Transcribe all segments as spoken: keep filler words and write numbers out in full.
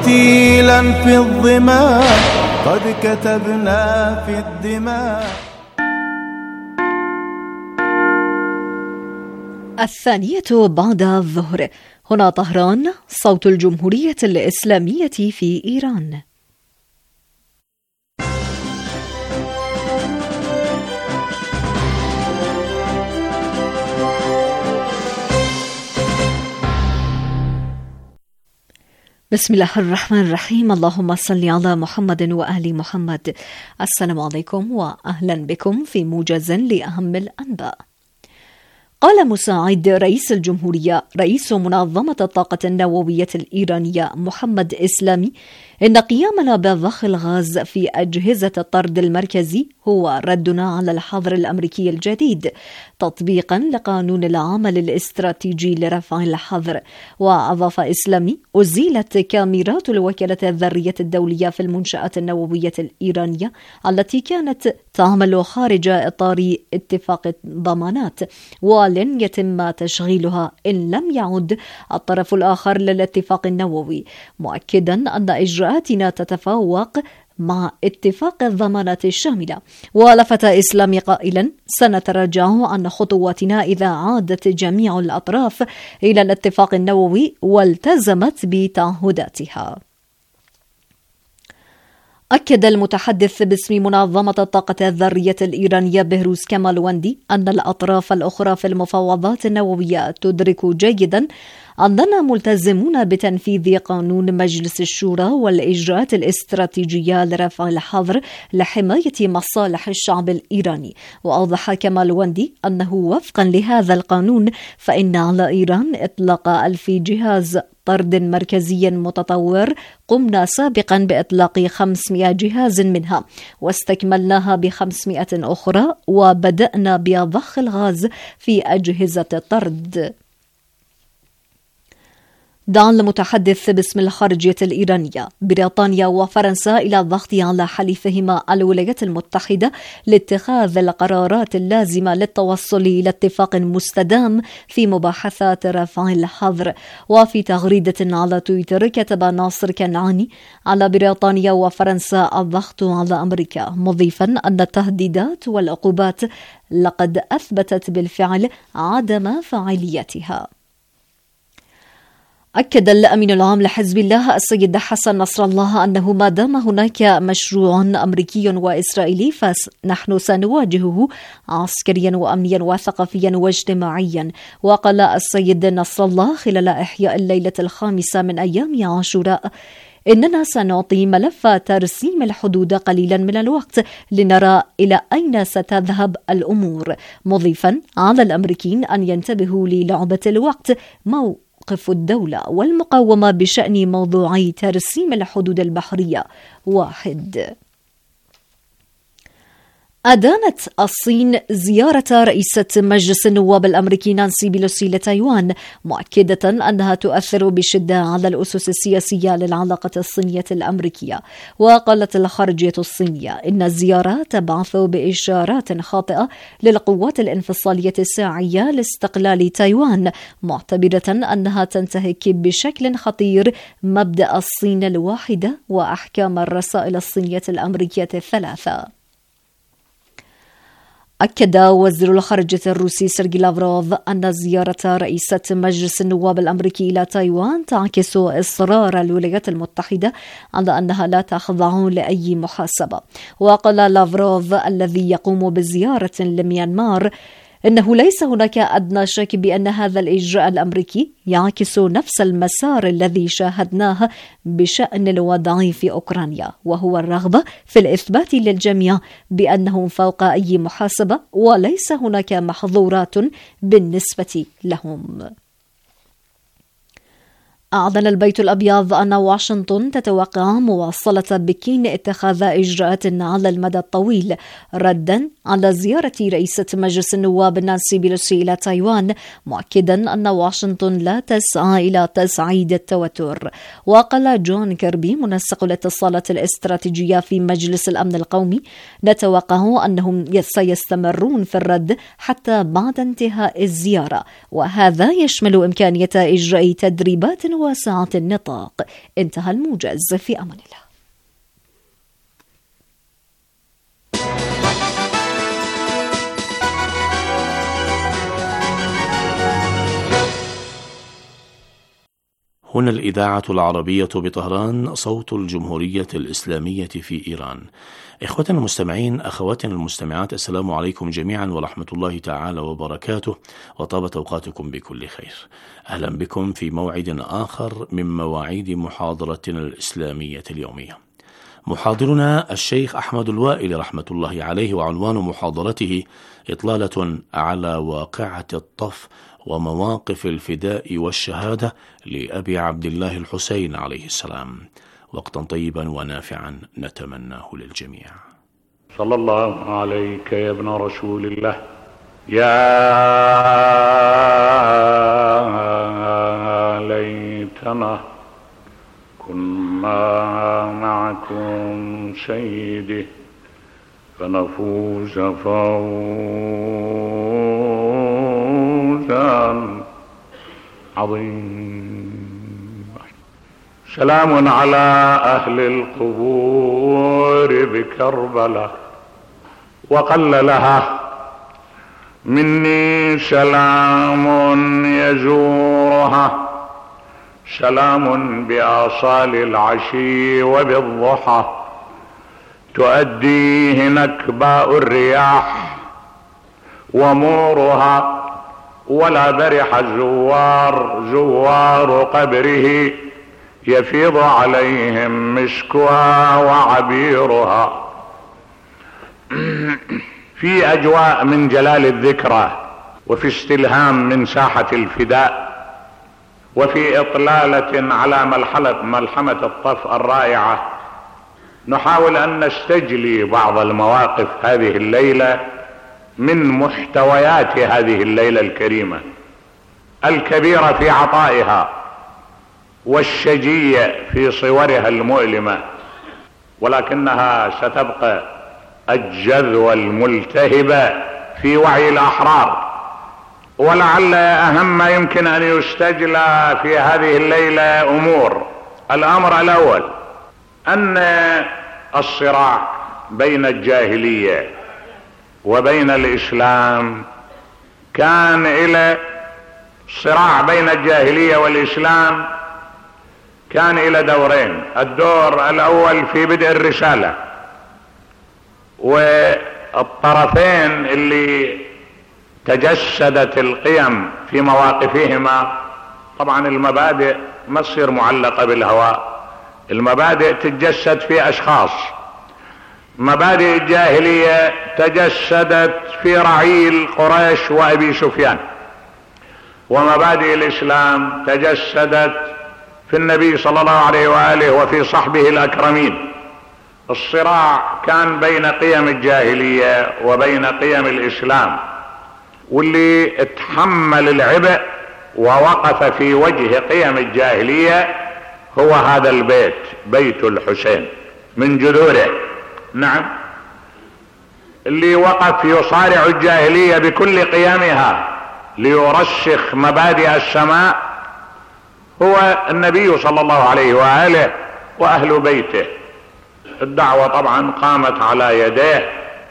قتيلا في الظما قد كتبنا في الدماء. الثانية بعد الظهر. هنا طهران، صوت الجمهورية الإسلامية في إيران. بسم الله الرحمن الرحيم. اللهم صل على محمد وآل محمد. السلام عليكم وأهلا بكم في موجز لأهم الأنباء. قال مساعد رئيس الجمهورية رئيس منظمة الطاقة النووية الإيرانية محمد إسلامي إن قيامنا بضخ الغاز في أجهزة الطرد المركزي هو ردنا على الحظر الأمريكي الجديد تطبيقا لقانون العمل الاستراتيجي لرفع الحظر. وأضاف إسلامي: أزيلت كاميرات الوكالة الذرية الدولية في المنشآت النووية الإيرانية التي كانت تعمل خارج إطار اتفاق الضمانات، ولن يتم تشغيلها إن لم يعد الطرف الآخر للاتفاق النووي، مؤكدا أن إجراءاتنا تتفوق مع اتفاق الضمانات الشاملة. ولفت إسلامي قائلا: سنتراجع عن خطواتنا إذا عادت جميع الأطراف إلى الاتفاق النووي والتزمت بتعهداتها. أكد المتحدث باسم منظمة الطاقة الذرية الإيرانية بهروز كمالوندي أن الأطراف الأخرى في المفاوضات النووية تدرك جيدا أننا ملتزمون بتنفيذ قانون مجلس الشورى والإجراءات الاستراتيجية لرفع الحظر لحماية مصالح الشعب الإيراني. وأوضح كمالوندي أنه وفقا لهذا القانون فإن على إيران إطلاق ألف جهاز طرد مركزي متطور، قمنا سابقا بإطلاق خمسمائة جهاز منها واستكملناها بخمسمائة أخرى، وبدأنا بضخ الغاز في أجهزة الطرد. دعا المتحدث باسم الخارجية الإيرانية بريطانيا وفرنسا إلى الضغط على حليفهما الولايات المتحدة لاتخاذ القرارات اللازمة للتوصل إلى اتفاق مستدام في مباحثات رفع الحظر. وفي تغريدة على تويتر كتب ناصر كنعاني: على بريطانيا وفرنسا الضغط على أمريكا، مضيفا أن التهديدات والعقوبات لقد أثبتت بالفعل عدم فاعليتها. أكد الأمين العام لحزب الله السيد حسن نصر الله أنه ما دام هناك مشروع أمريكي وإسرائيلي فنحن سنواجهه عسكريا وأمنيا وثقافيا واجتماعيا. وقال السيد نصر الله خلال إحياء الليلة الخامسة من أيام عاشوراء: إننا سنعطي ملف ترسيم الحدود قليلا من الوقت لنرى إلى أين ستذهب الأمور، مضيفا على الأمريكيين أن ينتبهوا للعبة الوقت مو موقف الدولة والمقاومة بشأن موضوع ترسيم الحدود البحرية واحد. أدانت الصين زيارة رئيسة مجلس النواب الأمريكي نانسي بيلوسي لتايوان، مؤكدة أنها تؤثر بشدة على الأسس السياسية للعلاقة الصينية الأمريكية. وقالت الخارجية الصينية إن الزيارة تبعث بإشارات خاطئة للقوات الانفصالية الساعية لاستقلال تايوان، معتبرة أنها تنتهك بشكل خطير مبدأ الصين الواحدة وأحكام الرسائل الصينية الأمريكية الثلاثة. أكد وزير الخارجية الروسي سيرجي لافروف أن زيارة رئيسة مجلس النواب الأمريكي إلى تايوان تعكس إصرار الولايات المتحدة على أنها لا تخضع لأي محاسبة. وقال لافروف الذي يقوم بزيارة لميانمار إنه ليس هناك أدنى شك بأن هذا الإجراء الأمريكي يعكس نفس المسار الذي شاهدناه بشأن الوضع في أوكرانيا، وهو الرغبة في الإثبات للجميع بأنهم فوق أي محاسبة وليس هناك محظورات بالنسبة لهم. أعلن البيت الأبيض أن واشنطن تتوقع مواصلة بكين اتخاذ إجراءات على المدى الطويل ردا على زيارة رئيسة مجلس النواب نانسي بيلوسي إلى تايوان، مؤكدا أن واشنطن لا تسعى إلى تصعيد التوتر. وقال جون كيربي منسق الاتصالات الاستراتيجية في مجلس الأمن القومي: نتوقع أنهم سيستمرون في الرد حتى بعد انتهاء الزيارة، وهذا يشمل إمكانية إجراء تدريبات وسعة النطاق. انتهى الموجز، في أمان الله. هنا الإذاعة العربية بطهران، صوت الجمهورية الإسلامية في إيران. إخوتنا المستمعين، أخواتنا المستمعات، السلام عليكم جميعا ورحمة الله تعالى وبركاته، وطابت أوقاتكم بكل خير. أهلا بكم في موعد آخر من مواعيد محاضرتنا الإسلامية اليومية. محاضرنا الشيخ أحمد الوائل رحمة الله عليه، وعنوان محاضرته إطلالة على واقعة الطف ومواقف الفداء والشهادة لأبي عبد الله الحسين عليه السلام. وقتا طيبا ونافعا نتمناه للجميع. صلى الله عليك يا ابن رسول الله، يا ليتنا كنا معكم سيدي فنفوز فوزا عظيما. سلام على أهل القبور بكربلاء وقل لها مني سلام يزورها، سلام بآصال العشي وبالضحى تؤديه نكباء الرياح ومورها، ولا برح الزوار زوار قبره يفيض عليهم مسكها وعبيرها. في أجواء من جلال الذكرى، وفي استلهام من ساحة الفداء، وفي إطلالة على ملحمة الطف الرائعة، نحاول أن نستجلي بعض المواقف هذه الليلة من محتويات هذه الليلة الكريمة الكبيرة في عطائها والشجية في صورها المؤلمة، ولكنها ستبقى الجذوة الملتهبة في وعي الأحرار. ولعل أهم ما يمكن أن يستجلى في هذه الليلة أمور. الأمر الأول أن الصراع بين الجاهلية وبين الإسلام كان إلى صراع بين الجاهلية والإسلام كان إلى دورين. الدور الأول في بدء الرسالة، والطرفين اللي تجسدت القيم في مواقفهما، طبعا المبادئ ما تصير معلقة بالهواء، المبادئ تتجسد في أشخاص. مبادئ الجاهلية تجسدت في رعيل قريش وأبي سفيان، ومبادئ الإسلام تجسدت في النبي صلى الله عليه وآله وفي صحبه الأكرمين. الصراع كان بين قيم الجاهلية وبين قيم الإسلام، واللي اتحمل العبء ووقف في وجه قيم الجاهلية هو هذا البيت، بيت الحسين من جذوره. نعم، اللي وقف يصارع الجاهلية بكل قيمها ليرسخ مبادئ السماء هو النبي صلى الله عليه وآله وأهل بيته. الدعوة طبعا قامت على يديه،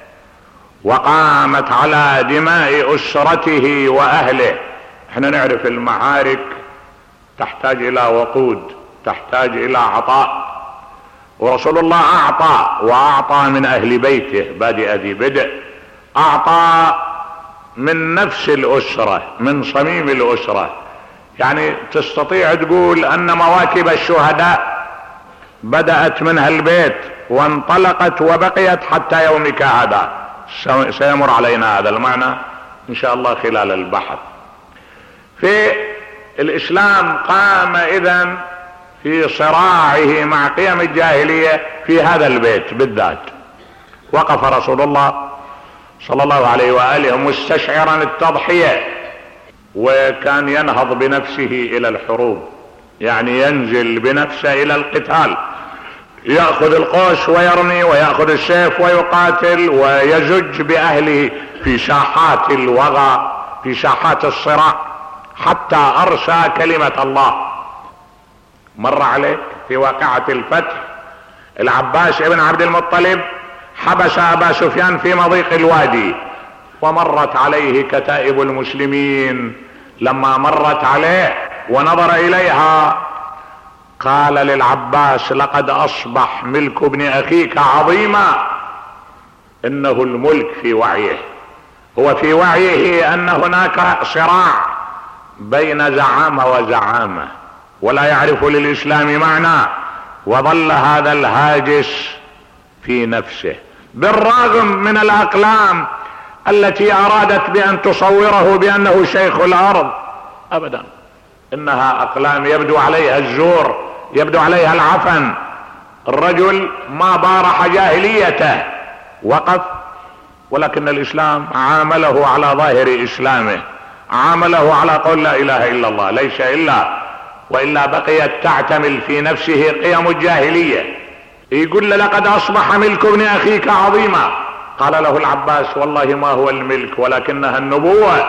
وقامت على دماء أسرته وأهله. احنا نعرف المعارك تحتاج إلى وقود، تحتاج إلى عطاء، ورسول الله أعطى، وأعطى من أهل بيته بادئ ذي بدء، أعطى من نفس الأسرة، من صميم الأسرة. يعني تستطيع تقول أن مواكب الشهداء بدأت من هالبيت وانطلقت وبقيت حتى يومك هذا. سيمر علينا هذا المعنى إن شاء الله خلال البحث. في الإسلام قام إذن في صراعه مع قيم الجاهلية في هذا البيت بالذات. وقف رسول الله صلى الله عليه وآله مستشعرا التضحية، وكان ينهض بنفسه إلى الحروب، يعني ينزل بنفسه إلى القتال، يأخذ القوس ويرمي، ويأخذ السيف ويقاتل، ويزج بأهله في ساحات الوغى، في ساحات الصراع، حتى أرسى كلمة الله. مر عليك في واقعة الفتح العباس ابن عبد المطلب حبس ابا سفيان في مضيق الوادي، ومرت عليه كتائب المسلمين. لما مرت عليه ونظر اليها قال للعباس: لقد اصبح ملك ابن اخيك عظيما. انه الملك في وعيه، هو في وعيه ان هناك صراع بين زعامة وزعامة ولا يعرف للاسلام معنى، وظل هذا الهاجس في نفسه بالرغم من الاقلام التي ارادت بان تصوره بانه شيخ الارض. ابدا، انها اقلام يبدو عليها الزور، يبدو عليها العفن. الرجل ما بارح جاهليته، وقف، ولكن الاسلام عامله على ظاهر اسلامه، عامله على قول لا اله الا الله ليس الا، والا بقيت تعتمل في نفسه قيم الجاهلية. يقول له: لقد اصبح ملك ابن اخيك عظيما. قال له العباس: والله ما هو الملك ولكنها النبوة.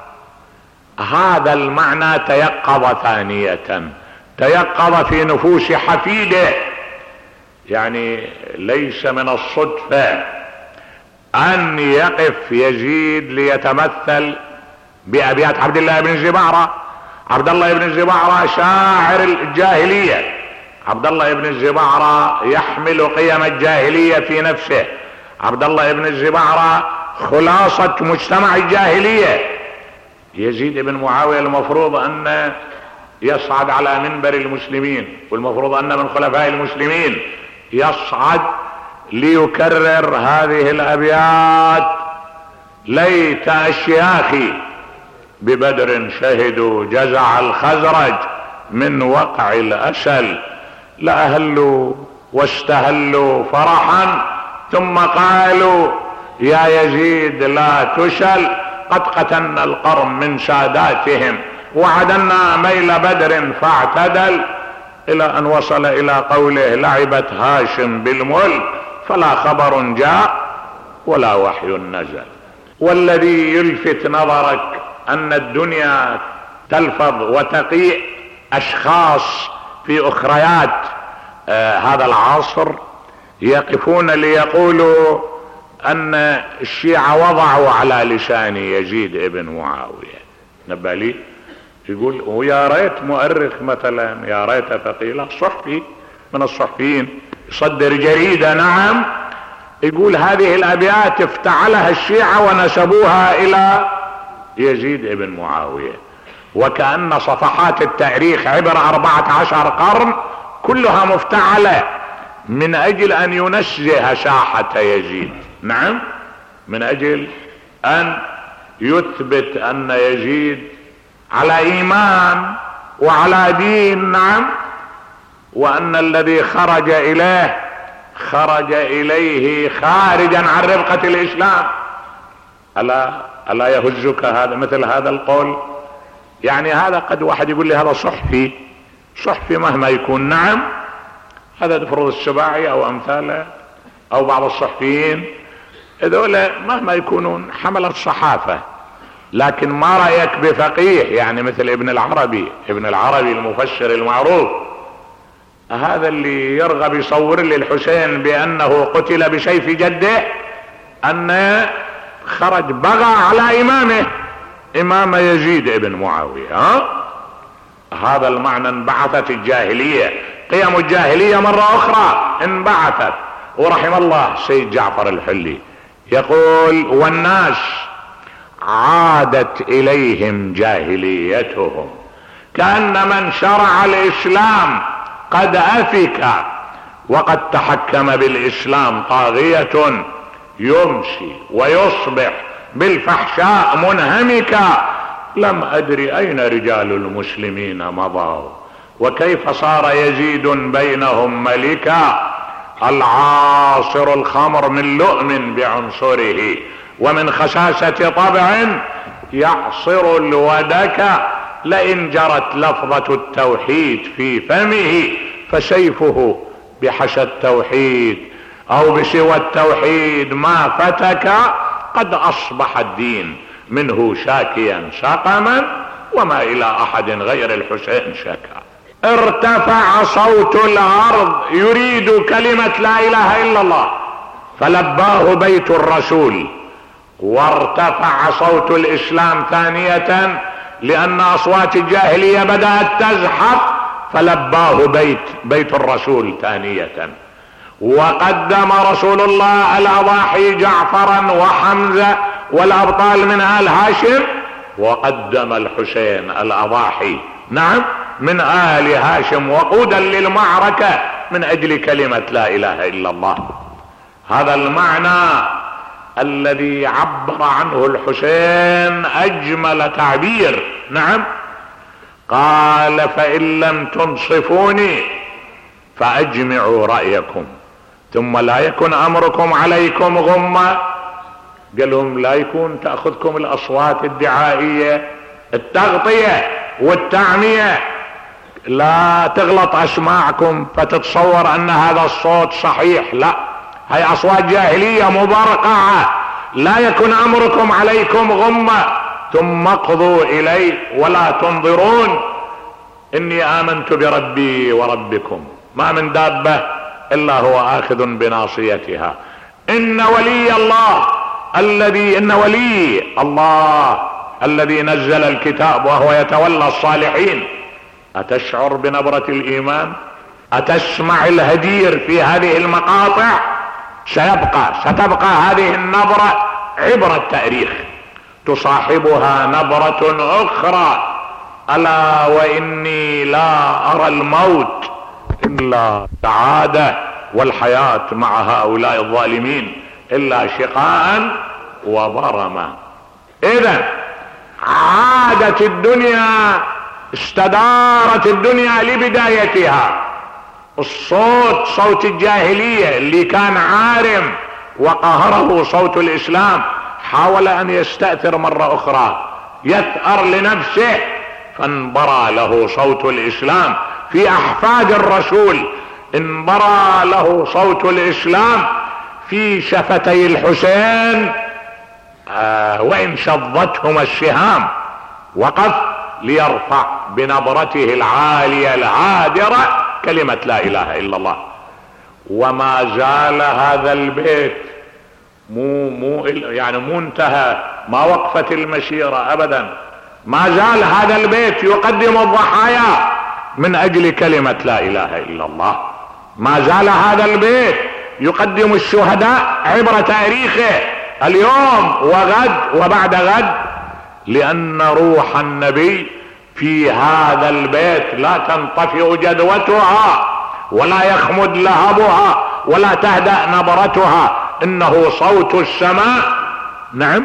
هذا المعنى تيقظ ثانية، تيقظ في نفوس حفيده. يعني ليس من الصدفة ان يقف يزيد ليتمثل بابيات عبد الله بن الزبعرة. عبد الله بن الزبعرة شاعر الجاهلية، عبد الله بن الزبعرة يحمل قيم الجاهلية في نفسه، عبد الله بن الزبعرة خلاصة مجتمع الجاهلية. يزيد بن معاوية المفروض ان يصعد على منبر المسلمين، والمفروض ان من خلفاء المسلمين يصعد ليكرر هذه الابيات: ليت اشياخي ببدر شهدوا جزع الخزرج من وقع الاسل، لأهلوا واستهلوا فرحا ثم قالوا يا يزيد لا تشل، قد قتلنا القرم من ساداتهم وعدنا ميل بدر فاعتدل، الى ان وصل الى قوله: لعبت هاشم بالملك فلا خبر جاء ولا وحي نزل. والذي يلفت نظرك ان الدنيا تلفظ وتقيء اشخاص في اخريات آه هذا العصر يقفون ليقولوا ان الشيعة وضعوا على لسان يزيد ابن معاوية. نبالي يقول: ويا ريت مؤرخ مثلا، يا ريت فقيلة صحفي من الصحفيين يصدر جريدة، نعم، يقول هذه الابيات افتعلها الشيعة ونسبوها الى يزيد ابن معاوية، وكأن صفحات التاريخ عبر أربعة عشر قرن كلها مفتعلة من اجل ان ينزه ساحة يزيد. نعم، من اجل ان يثبت ان يزيد على ايمان وعلى دين، نعم، وان الذي خرج اليه خرج اليه خارجا عن ربقة الاسلام. الا الا يهزك هذا مثل هذا القول؟ يعني هذا قد واحد يقول لي هذا صحفي، صحفي مهما يكون، نعم، هذا تفرض السباعي او امثاله او بعض الصحفيين، هذول مهما يكونون حملة صحافة، لكن ما رأيك بفقيه يعني مثل ابن العربي، ابن العربي المفسر المعروف، هذا اللي يرغب يصور لي الحسين بانه قتل بسيف جده، ان خرج بغى على امامه امام يزيد ابن معاوية. ها؟ هذا المعنى انبعثت الجاهلية، قيم الجاهلية مرة اخرى انبعثت. ورحم الله سيد جعفر الحلي يقول: والناس عادت اليهم جاهليتهم كأن من شرع الاسلام قد افك، وقد تحكم بالاسلام طاغية يمشي ويصبح بالفحشاء منهمكا، لم ادري اين رجال المسلمين مضوا، وكيف صار يزيد بينهم ملكا، العاصر الخمر من لؤم بعنصره، ومن خساسة طبع يعصر الودك، لئن جرت لفظة التوحيد في فمه فسيفه بحشى التوحيد او بسوى التوحيد ما فتك، قد اصبح الدين منه شاكيا سقما، وما الى احد غير الحسين شكا. ارتفع صوت الارض يريد كلمة لا اله الا الله فلباه بيت الرسول، وارتفع صوت الاسلام ثانية لان اصوات الجاهلية بدأت تزحف فلباه بيت بيت الرسول ثانية. وقدم رسول الله الاضاحي جعفرا وحمزة والابطال من آل هاشم، وقدم الحسين الاضاحي نعم من آل هاشم وقودا للمعركة من اجل كلمة لا اله الا الله. هذا المعنى الذي عبر عنه الحسين اجمل تعبير. نعم قال فان لم تنصفوني فاجمعوا رأيكم ثم لا يكن امركم عليكم غمة. قال لهم لا يكون تأخذكم الاصوات الدعائية التغطية والتعمية، لا تغلط اسماعكم فتتصور ان هذا الصوت صحيح، لا هي اصوات جاهلية مبرقعة. لا يكن امركم عليكم غمة ثم اقضوا الي ولا تنظرون اني امنت بربي وربكم ما من دابة الا هو اخذ بناصيتها. ان ولي الله الذي ان ولي الله الذي نزل الكتاب وهو يتولى الصالحين. اتشعر بنبرة الايمان؟ اتسمع الهدير في هذه المقاطع؟ سيبقى ستبقى هذه النبرة عبر التاريخ، تصاحبها نبرة اخرى الا واني لا ارى الموت الا سعادة والحياة مع هؤلاء الظالمين الا شقاء وضرما. اذا عادت الدنيا، استدارت الدنيا لبدايتها. الصوت صوت الجاهلية اللي كان عارم وقهره صوت الاسلام حاول ان يستأثر مرة اخرى يثأر لنفسه، فانبرى له صوت الاسلام في احفاد الرسول، انبرى له صوت الاسلام في شفتي الحسين آه وان شظتهما السهام، وقف ليرفع بنبرته العالية العادرة كلمة لا اله الا الله. وما زال هذا البيت مو مو يعني مو انتهى، ما وقفت المسيرة ابدا، ما زال هذا البيت يقدم الضحايا من اجل كلمة لا اله الا الله. ما زال هذا البيت يقدم الشهداء عبر تاريخه اليوم وغد وبعد غد، لان روح النبي في هذا البيت لا تنطفئ جدوتها ولا يخمد لهبها ولا تهدأ نبرتها، انه صوت السماء. نعم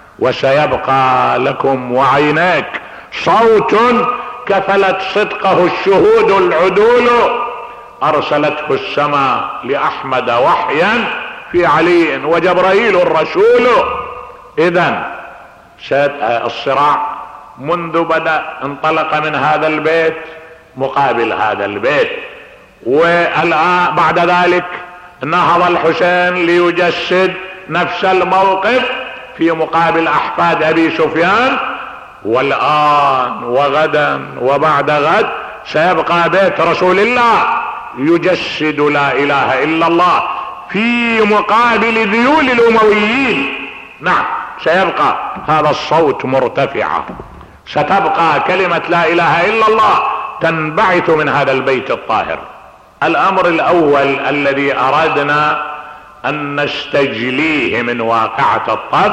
وسيبقى لكم وعيناك صوت كفلت صدقه الشهود العدول، ارسلته السماء لاحمد وحيا في علي وجبرائيل الرسول. اذا الصراع منذ بدأ انطلق من هذا البيت مقابل هذا البيت، والآن بعد ذلك نهض الحسين ليجسد نفس الموقف في مقابل احفاد ابي سفيان، والآن وغدا وبعد غد سيبقى بيت رسول الله يجسد لا اله الا الله في مقابل ذيول الامويين. نعم سيبقى هذا الصوت مرتفعا، ستبقى كلمة لا اله الا الله تنبعث من هذا البيت الطاهر. الامر الاول الذي اردنا ان نستجليه من واقعة الطف،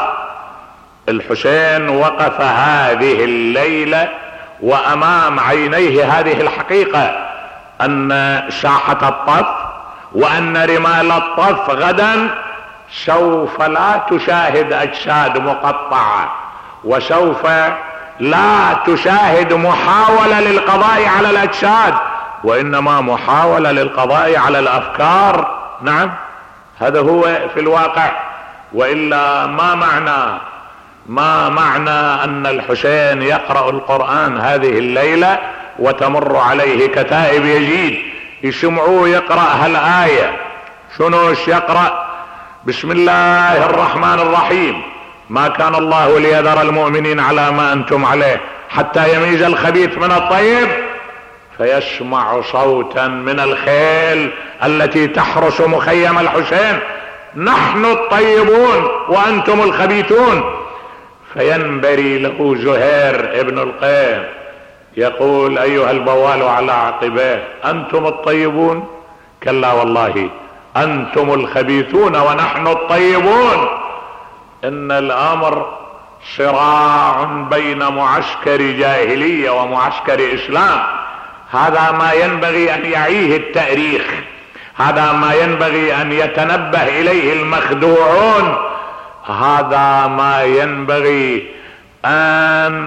الحسين وقف هذه الليلة وامام عينيه هذه الحقيقة ان ساحة الطف وان رمال الطف غدا سوف لا تشاهد اجساد مقطعة، وسوف لا تشاهد محاولة للقضاء على الاجساد، وانما محاولة للقضاء على الافكار. نعم هذا هو في الواقع، والا ما معنى ما معنى ان الحسين يقرأ القرآن هذه الليلة وتمر عليه كتائب يزيد يسمعوه يقرأ هالآية، شنوش يقرأ؟ بسم الله الرحمن الرحيم، ما كان الله ليذر المؤمنين على ما انتم عليه حتى يميز الخبيث من الطيب، فيسمع صوتا من الخيل التي تحرس مخيم الحسين: نحن الطيبون وأنتم الخبيثون. فينبري له زهير ابن القيم يقول: أيها البوال على عقبيه، أنتم الطيبون؟ كلا والله، أنتم الخبيثون ونحن الطيبون. إن الأمر صراع بين معسكر جاهلية ومعسكر إسلام. هذا ما ينبغي أن يعيه التاريخ، هذا ما ينبغي أن يتنبه إليه المخدوعون، هذا ما ينبغي أن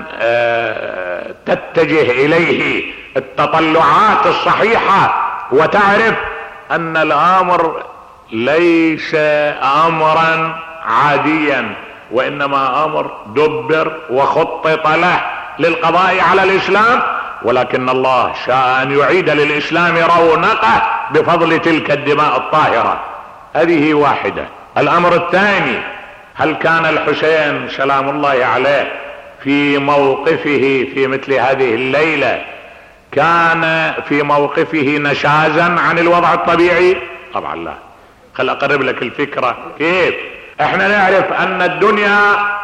تتجه إليه التطلعات الصحيحة، وتعرف أن الأمر ليس أمرا عاديا، وإنما أمر دبر وخطط له للقضاء على الإسلام، ولكن الله شاء أن يعيد للإسلام رونقه بفضل تلك الدماء الطاهرة. هذه واحدة. الأمر الثاني: هل كان الحسين سلام الله عليه في موقفه في مثل هذه الليلة كان في موقفه نشازا عن الوضع الطبيعي؟ طبعا لا. خل أقرب لك الفكرة. كيف؟ احنا نعرف أن الدنيا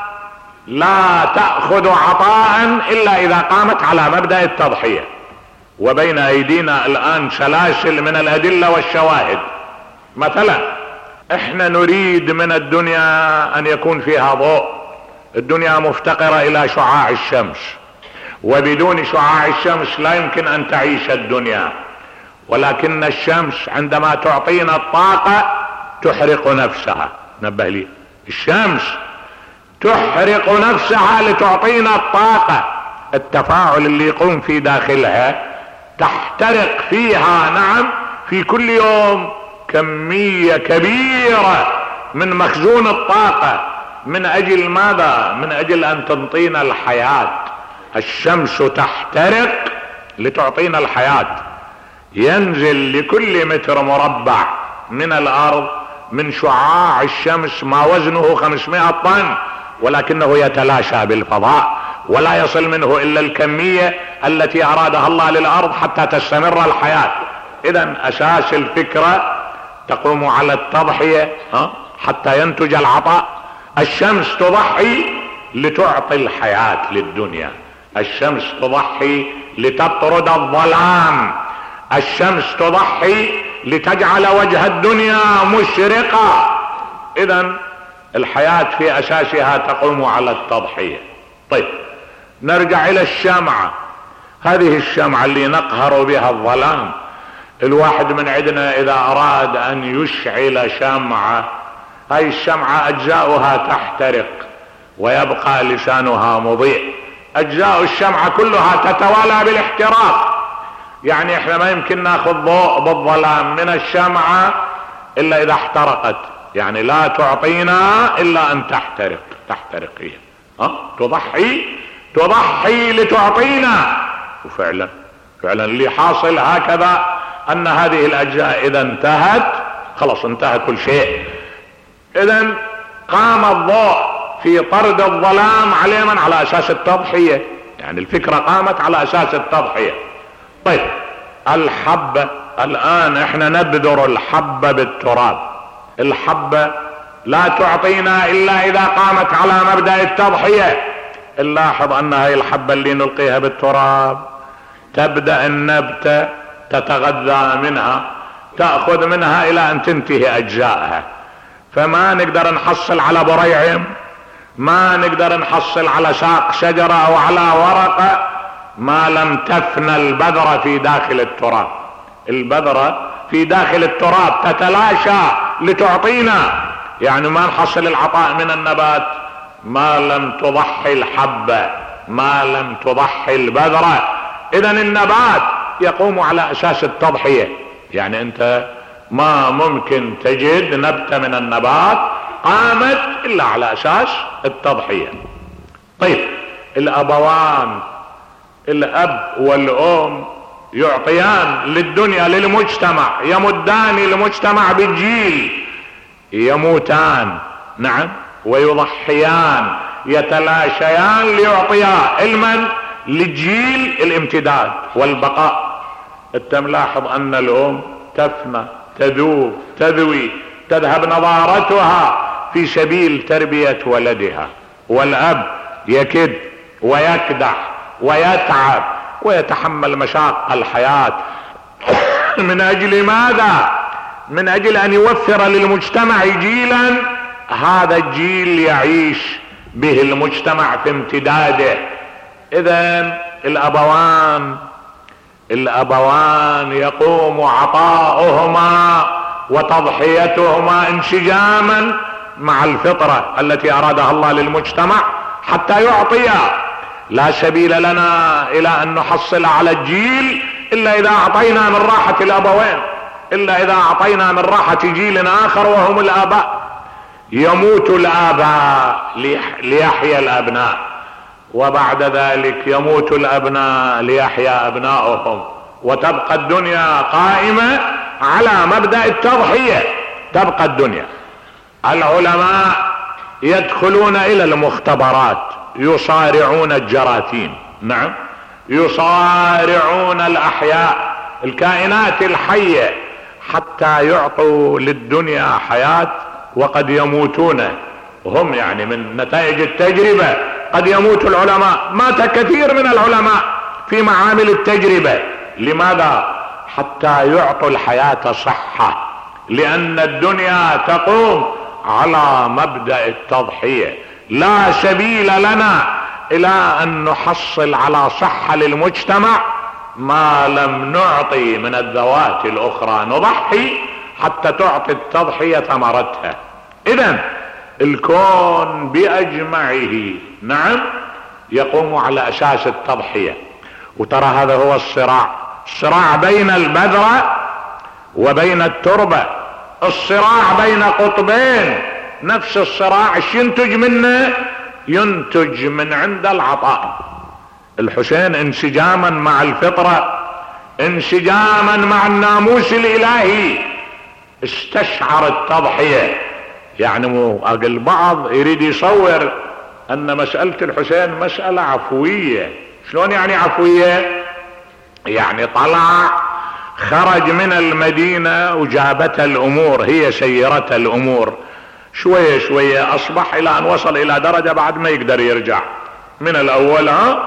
لا تأخذ عطاء إلا إذا قامت على مبدأ التضحية، وبين أيدينا الآن سلاسل من الأدلة والشواهد. مثلا احنا نريد من الدنيا أن يكون فيها ضوء. الدنيا مفتقرة إلى شعاع الشمس، وبدون شعاع الشمس لا يمكن أن تعيش الدنيا، ولكن الشمس عندما تعطينا الطاقة تحرق نفسها. نبه لي، الشمس تحرق نفسها لتعطينا الطاقة. التفاعل اللي يقوم في داخلها تحترق فيها، نعم، في كل يوم كمية كبيرة من مخزون الطاقة. من أجل ماذا؟ من أجل أن تنطينا الحياة. الشمس تحترق لتعطينا الحياة. ينزل لكل متر مربع من الأرض من شعاع الشمس ما وزنه خمسمائة طن، ولكنه يتلاشى بالفضاء ولا يصل منه إلا الكمية التي أرادها الله للأرض حتى تستمر الحياة. إذن أساس الفكرة تقوم على التضحية حتى ينتج العطاء. الشمس تضحي لتعطي الحياة للدنيا، الشمس تضحي لتطرد الظلام، الشمس تضحي لتجعل وجه الدنيا مشرقة. إذن الحياة في أساسها تقوم على التضحية. طيب نرجع إلى الشمعة. هذه الشمعة اللي نقهر بها الظلام، الواحد من عندنا إذا أراد أن يشعل شمعة، هاي الشمعة أجزاؤها تحترق ويبقى لسانها مضيء. أجزاء الشمعة كلها تتوالى بالاحتراق. يعني احنا ما يمكن ناخذ ضوء بالظلام من الشمعة إلا إذا احترقت، يعني لا تعطينا إلا أن تحترق. تحترق هي ها تضحي تضحي لتعطينا. وفعلا فعلا اللي حاصل هكذا، أن هذه الأجزاء إذا انتهت خلاص انتهى كل شيء. إذن قام الضوء في طرد الظلام على من؟ على أساس التضحية. يعني الفكرة قامت على أساس التضحية. طيب الحبة، الآن احنا نبذر الحبة بالتراب. الحبة لا تعطينا إلا إذا قامت على مبدأ التضحية. نلاحظ أن هاي الحبة اللي نلقيها بالتراب تبدأ النبتة تتغذى منها، تأخذ منها إلى أن تنتهي أجزائها. فما نقدر نحصل على بريعم، ما نقدر نحصل على ساق شجرة أو على ورقة ما لم تفنى البذرة في داخل التراب. البذرة في داخل التراب تتلاشى لتعطينا، يعني ما نحصل العطاء من النبات ما لم تضحي الحبة، ما لم تضحي البذرة. إذن النبات يقوم على أساس التضحية. يعني أنت ما ممكن تجد نبتة من النبات قامت إلا على أساس التضحية. طيب الأبوان، الأب والأم يعطيان للدنيا للمجتمع، يمدان المجتمع بالجيل، يموتان نعم ويضحيان، يتلاشيان ليعطيا المن للجيل الامتداد والبقاء. انت ملاحظ ان الام تفنى، تذوب، تذوي، تذهب نضارتها في سبيل تربية ولدها، والاب يكد ويكدح ويتعب ويتحمل مشاق الحياة من اجل ماذا؟ من اجل ان يوفر للمجتمع جيلا هذا الجيل يعيش به المجتمع في امتداده. اذن الابوان الابوان يقوم عطاؤهما وتضحيتهما انسجاما مع الفطرة التي ارادها الله للمجتمع حتى يعطيها. لا سبيل لنا الى ان نحصل على الجيل الا اذا اعطينا من راحة الابوين، الا اذا اعطينا من راحة جيل اخر وهم الاباء. يموت الاباء ليحيا الابناء، وبعد ذلك يموت الابناء ليحيا ابناؤهم، وتبقى الدنيا قائمة على مبدأ التضحية. تبقى الدنيا. العلماء يدخلون الى المختبرات يصارعون الجراثيم، نعم، يصارعون الاحياء، الكائنات الحية، حتى يعطوا للدنيا حياة، وقد يموتون هم، يعني من نتائج التجربة قد يموت العلماء. مات كثير من العلماء في معامل التجربة. لماذا؟ حتى يعطوا الحياة صحة، لأن الدنيا تقوم على مبدأ التضحية. لا سبيل لنا إلى أن نحصل على صحة للمجتمع ما لم نعطي من الذوات الأخرى، نضحي حتى تعطي التضحية ثمرتها. إذن الكون بأجمعه، نعم، يقوم على أساس التضحية. وترى هذا هو الصراع، الصراع بين البذرة وبين التربة، الصراع بين قطبين. نفس الصراع ايش ينتج منه؟ ينتج من عند العطاء. الحسين انسجاما مع الفطرة، انسجاما مع الناموس الالهي، استشعر التضحية. يعني البعض يريد يصور ان مسألة الحسين مسألة عفوية. شلون يعني عفوية؟ يعني طلع خرج من المدينة وجابت الامور، هي سيرت الامور شوية شوية، اصبح الى ان وصل الى درجة بعد ما يقدر يرجع من الاول، ها،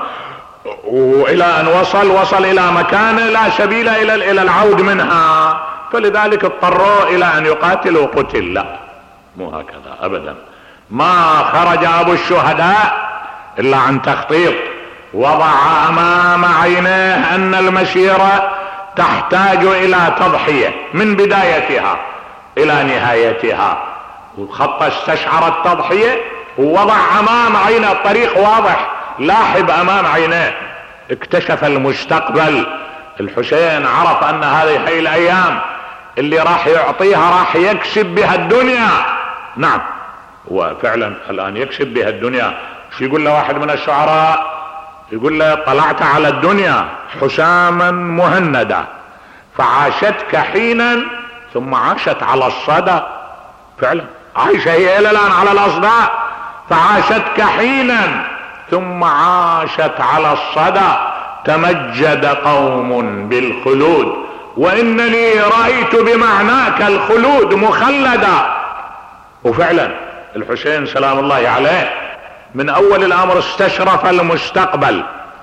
والى ان وصل وصل الى مكانه لا سبيل الى الى العود منها، فلذلك اضطروا الى ان يقاتلوا وقتل. لا، مو هكذا ابدا. ما خرج ابو الشهداء الا عن تخطيط، وضع امام عينيه ان المسيرة تحتاج الى تضحية من بدايتها الى نهايتها، وخط استشعر التضحية ووضع امام عينه الطريق واضح لاحب امام عينيه. اكتشف المستقبل. الحسين عرف ان هذه هي الايام اللي راح يعطيها راح يكسب بها الدنيا. نعم، وفعلا الان يكسب بها الدنيا. شو يقول له واحد من الشعراء؟ يقول له: طلعت على الدنيا حساما مهندا فعاشتك حينا ثم عاشت على الصدى. فعلا عايشة هي الى الان على الاصداء. فعاشتك حينا ثم عاشت على الصدى، تمجد قوم بالخلود وانني رأيت بمعناك الخلود مخلدا. وفعلا الحسين سلام الله عليه من اول الامر استشرف المستقبل.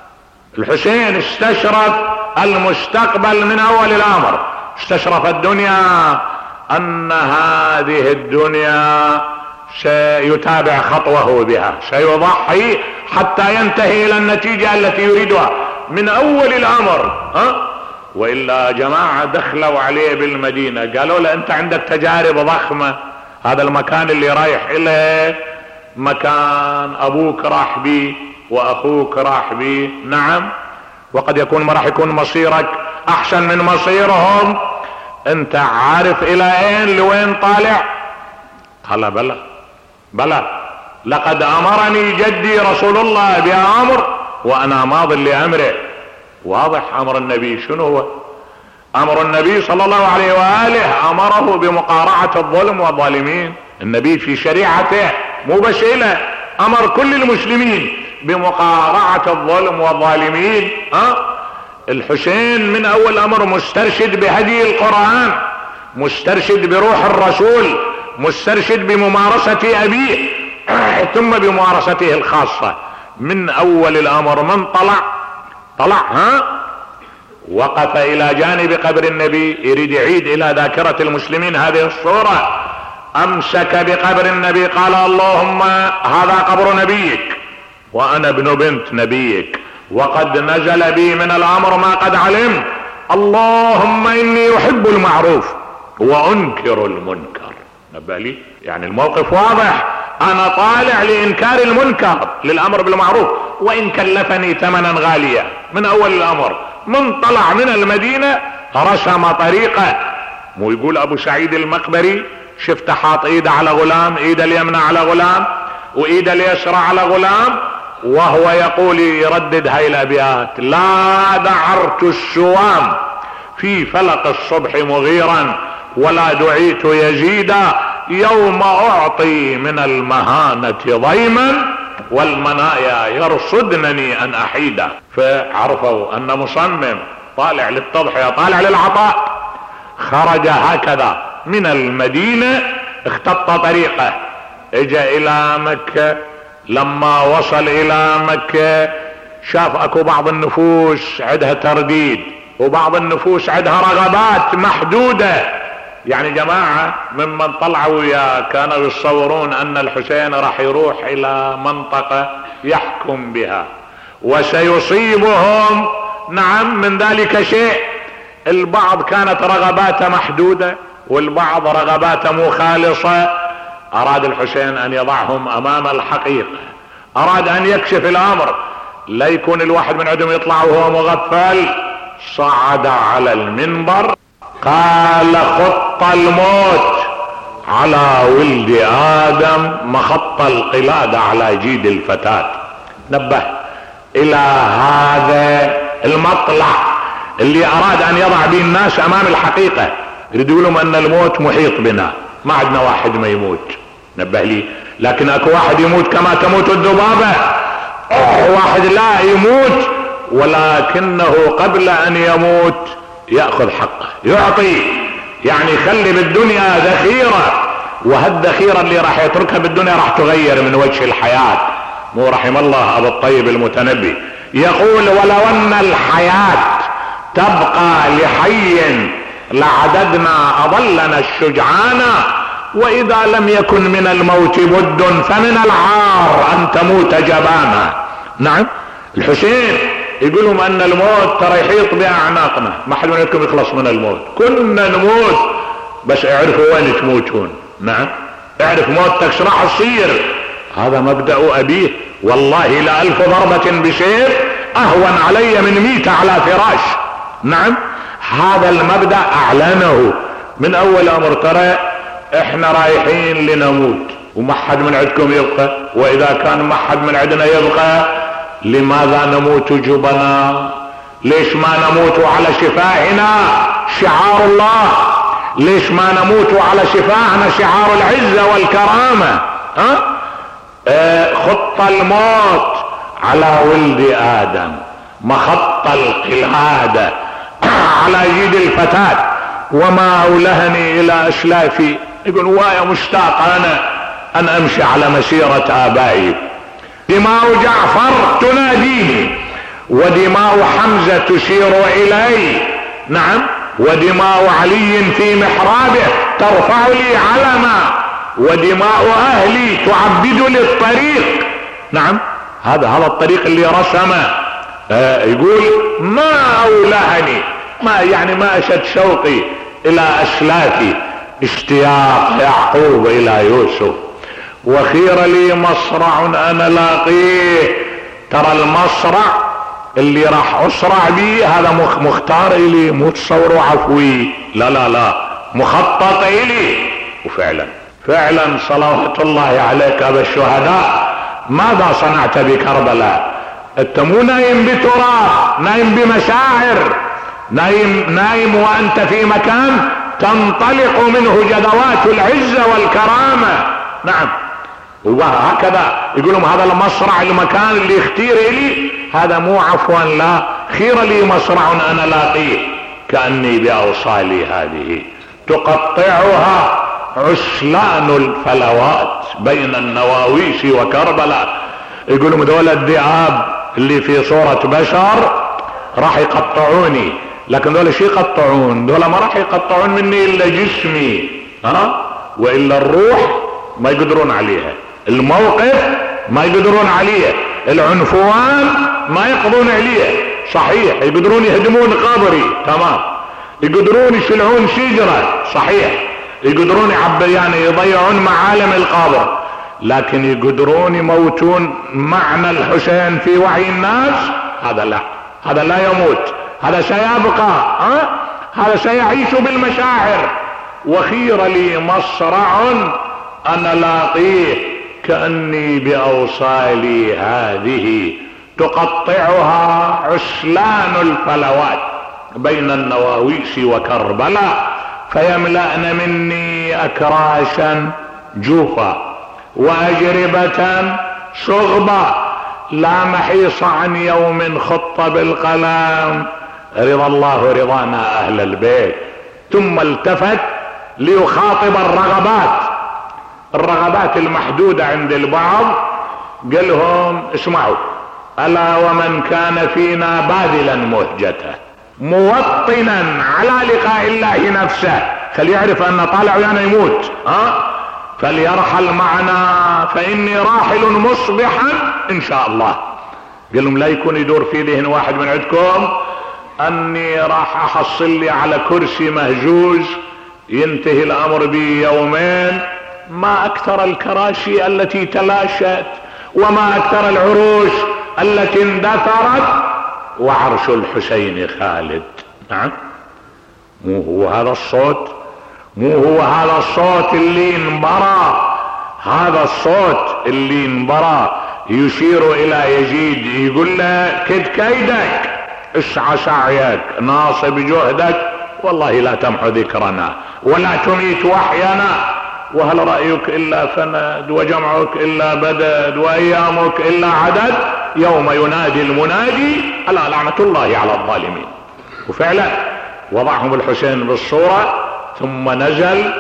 الحسين استشرف المستقبل من اول الامر، استشرف الدنيا، ان هذه الدنيا سيتابع خطوه بها، سيضحي حتى ينتهي الى النتيجة التي يريدها من اول الامر. ها؟ والا جماعة دخلوا عليه بالمدينة قالوا له: انت عندك تجارب ضخمة، هذا المكان اللي رايح اليه مكان ابوك راح بيه واخوك راح بيه، نعم، وقد يكون ما راح يكون مصيرك احسن من مصيرهم، انت عارف الى اين لوين طالع؟ قال: بلى بلى، لقد امرني جدي رسول الله بامر وانا ماض لامره. واضح امر النبي شنو هو؟ امر النبي صلى الله عليه واله امره بمقارعة الظلم والظالمين. النبي في شريعته مو بس له، امر كل المسلمين بمقارعة الظلم والظالمين. ها؟ الحسين من اول امر مسترشد بهدي القرآن، مسترشد بروح الرسول، مسترشد بممارسة ابيه ثم بممارسته الخاصة. من اول الامر من طلع طلع ها وقف الى جانب قبر النبي، يريد يعيد الى ذاكرة المسلمين هذه الصورة. امسك بقبر النبي قال اللهم هذا قبر نبيك وانا ابن بنت نبيك وقد نزل بي من الامر ما قد علمت، اللهم اني احب المعروف وانكر المنكر. نبه لي يعني الموقف واضح، انا طالع لانكار المنكر للامر بالمعروف وان كلفني ثمنا غاليا. من اول الامر من طلع من المدينة رسم طريقة. مو يقول ابو سعيد المقبري شفت حاط ايده على غلام، ايده اليمنى على غلام وايده اليسرى على غلام، وهو يقول يردد هاي الابيات: لا دعرت السوام في فلق الصبح مغيرا ولا دعيت يزيدا يوم اعطي من المهانة ضيما والمنايا يرصدنني ان احيدا. فعرفوا ان مصمم طالع للتضحية طالع للعطاء. خرج هكذا من المدينة اختط طريقه، اجا الى مكة. لما وصل الى مكة شاف اكو بعض النفوس عندها ترديد وبعض النفوس عندها رغبات محدودة. يعني جماعة ممن طلعوا وياه كانوا يتصورون ان الحسين راح يروح الى منطقة يحكم بها وسيصيبهم نعم من ذلك شيء. البعض كانت رغباته محدودة والبعض رغباته مو خالصة. اراد الحسين ان يضعهم امام الحقيقة، اراد ان يكشف الامر، لا يكون الواحد من عندهم يطلع وهو مغفل. صعد على المنبر قال: خط الموت على ولد ادم مخط القلادة على جيد الفتاة. نبه الى هذا المطلع اللي اراد ان يضع به الناس امام الحقيقة. يريد يقولهم ان الموت محيط بنا، ما عندنا واحد ما يموت. نبه لي لكن اكو واحد يموت كما تموت الذبابة، واحد لا يموت ولكنه قبل ان يموت يأخذ حقه يعطي، يعني يخلي بالدنيا ذخيرة، وهالذخيرة اللي راح يتركها بالدنيا راح تغير من وجه الحياة. مو رحم الله ابو الطيب المتنبي يقول: ولو ان الحياة تبقى لحي لعددنا اضلنا الشجعانا، واذا لم يكن من الموت بد فمن العار ان تموت جبانا. نعم الحسين يقولهم ان الموت ترى يحيط باعناقنا، ما حد منكم يخلص من الموت، كنا نموت بس اعرفوا وين تموتون. نعم اعرف موتك شو راح تصير. هذا مبدأ ابيه. والله لألف ضربة بسيف اهون علي من ميتة على فراش. نعم هذا المبدأ اعلنه من اول امر. ترى احنا رايحين لنموت وما حد من عندكم يبقى، واذا كان ما حد من عندنا يبقى لماذا نموت جبنا؟ ليش ما نموت على شفاهنا شعار الله؟ ليش ما نموت على شفاهنا شعار العزة والكرامة؟ ها؟ اه خط الموت على ولد ادم مخط القلادة على يد الفتاة، وما اولهني الى اشلافي. يقول: وايا مشتاق انا ان امشي على مسيرة ابائي. دماء جعفر تناديني، ودماء حمزة تشير الي. نعم ودماء علي في محرابه ترفع لي علما، ودماء اهلي تعبد لي الطريق. نعم هذا هذا الطريق اللي رسمه. آه يقول: ما اولهني، ما يعني ما اشد شوقي الى اشلافي اشتياق يعقوب الى يوسف، وخير لي مصرع انا لاقيه. ترى المصرع اللي راح اسرع بيه هذا مختار الي، مو تصوروا عفوي، لا لا لا مخطط الي. وفعلا فعلا صلوات الله عليك ابا الشهداء، ماذا صنعت بكربلاء؟ انت مو نايم بتراب، نايم بمشاعر، نايم نايم وانت في مكان تنطلق منه جدوات العزة والكرامة. نعم وهكذا يقولون هذا المصرع المكان اللي اختير الي، هذا مو عفوا لا خير لي مصرع انا لاقيه كأني باوصالي هذه تقطعها عسلان الفلوات بين النواويس وكربلاء. يقولوا دول الذئاب اللي في صورة بشر راح يقطعوني، لكن دول شي يقطعون؟ دول ما راح يقطعون مني الا جسمي، ها، والا الروح ما يقدرون عليها، الموقف ما يقدرون عليه، العنفوان ما يقضون عليه. صحيح يقدرون يهدمون قبري، تمام، يقدرون يشلعون شجرة، صحيح، يقدرون يعبر يعني يضيعون معالم القبر، لكن يقدرون يموتون معنى الحسين في وعي الناس؟ هذا لا، هذا لا يموت، هذا سيبقى، ها؟ هذا سيعيش بالمشاعر. وخير لي مصرع انا لاقيه كأني باوصالي هذه تقطعها عسلان الفلوات بين النواويس وكربلاء فيملأن مني اكراشا جوفا واجربة شغبا لا محيص عن يوم خط بالقلم رضا الله رضانا اهل البيت. ثم التفت ليخاطب الرغبات، الرغبات المحدودة عند البعض، قال لهم اسمعوا: الا ومن كان فينا باذلا مهجته موطنا على لقاء الله نفسه، فليعرف ان طالع يعني يموت، ها، فليرحل معنا فاني راحل مصبحا ان شاء الله. قال لهم لا يكون يدور في ذهن واحد من عندكم اني راح احصل لي على كرسي مهجوز ينتهي الامر بي يومين. ما اكثر الكراسي التي تلاشت وما اكثر العروش التي اندثرت، وعرش الحسين خالد. نعم، مو هو هذا الصوت، مو هو هذا الصوت اللي انبرى، هذا الصوت اللي انبرى يشير الى يزيد، يقول له كد كيدك، اسعى سعيك، ناصب جهدك، والله لا تمحو ذكرنا ولا تميت وحينا، وهل رأيك الا فند وجمعك الا بدد وايامك الا عدد، يوم ينادي المنادي الا لعنة الله على الظالمين. وفعلا وضعهم الحسين بالصورة ثم نزل،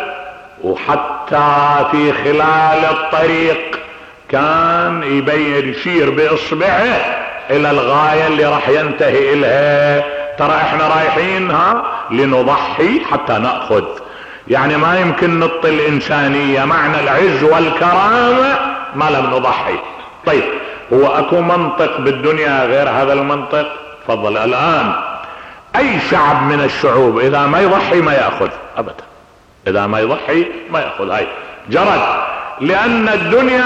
وحتى في خلال الطريق كان يبين يشير باصبعه الى الغاية اللي راح ينتهي الها. ترى احنا رايحين ها لنضحي حتى نأخذ، يعني ما يمكن نطي الانسانية، معنى العز والكرامة ما لم نضحي. طيب هو اكو منطق بالدنيا غير هذا المنطق؟ تفضل. الان اي شعب من الشعوب اذا ما يضحي ما يأخذ ابدا، اذا ما يضحي ما يأخذ، هاي جرت، لان الدنيا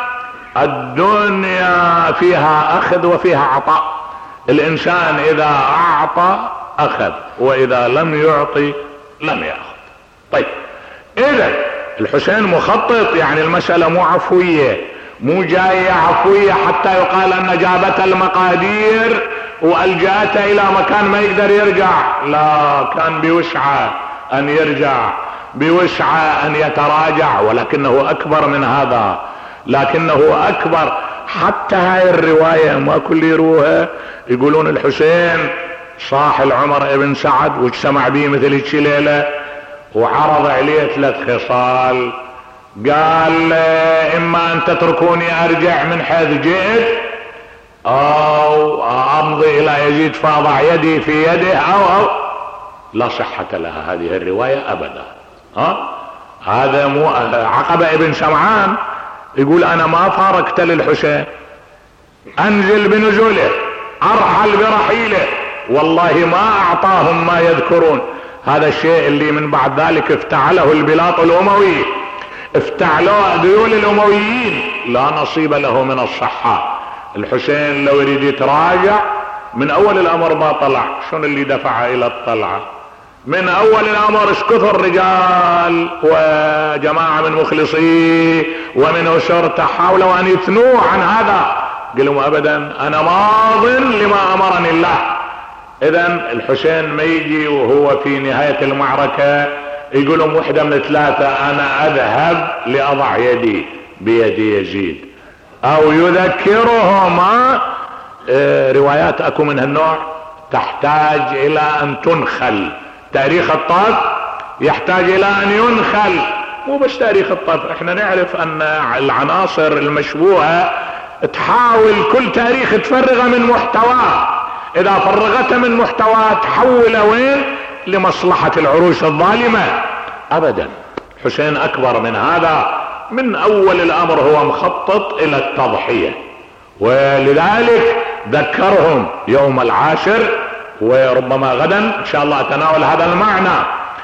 الدنيا فيها اخذ وفيها عطاء. الانسان اذا اعطى اخذ، واذا لم يعطي لم يأخذ. طيب اذا الحسين مخطط، يعني المسألة مو عفوية، مو جاية عفوية حتى يقال ان جابت المقادير والجأته الى مكان ما يقدر يرجع، لا، كان بوسعه ان يرجع، بوسعه ان يتراجع، ولكنه اكبر من هذا، لكنه اكبر. حتى هاي الرواية ما كل يروها، يقولون الحسين صاح العمر ابن سعد واجتمع به مثل هيك ليلة وعرض عليه ثلاث خصال، قال اما ان تتركوني ارجع من حيث جئت، او امضي الى يزيد فاضع يدي في يده، او او لا صحة لها هذه الرواية ابدا. ها هذا مو عقبة ابن سمعان يقول انا ما فارقت للحسين، انزل بنزوله، ارحل برحيله، والله ما اعطاهم ما يذكرون. هذا الشيء اللي من بعد ذلك افتعله البلاط الاموي، افتعلوا ذيول الامويين، لا نصيب له من الصحة. الحسين لو يريد يتراجع من اول الامر ما طلع، شنو اللي دفع الى الطلعة؟ من اول الامر ايش كثر رجال وجماعة من مخلصيه ومن اسرته حاولوا ان يثنوه عن هذا، قالوا ابدا انا ماض لما امرني الله. اذا الحسين ما يجي وهو في نهاية المعركة يقولهم وحدة من ثلاثة، انا اذهب لاضع يدي بيد يزيد، او يذكرهم اه روايات اكو من هالنوع، تحتاج الى ان تنخل. تاريخ الطف يحتاج الى ان ينخل، مو بس تاريخ الطف. احنا نعرف ان العناصر المشبوهة تحاول كل تاريخ تفرغه من محتواه، اذا فرغته من محتواه تحوله وين؟ لمصلحة العروش الظالمة. ابدا، حسين اكبر من هذا. من اول الامر هو مخطط الى التضحية، ولذلك ذكرهم يوم العاشر، وربما غدا ان شاء الله اتناول هذا المعنى.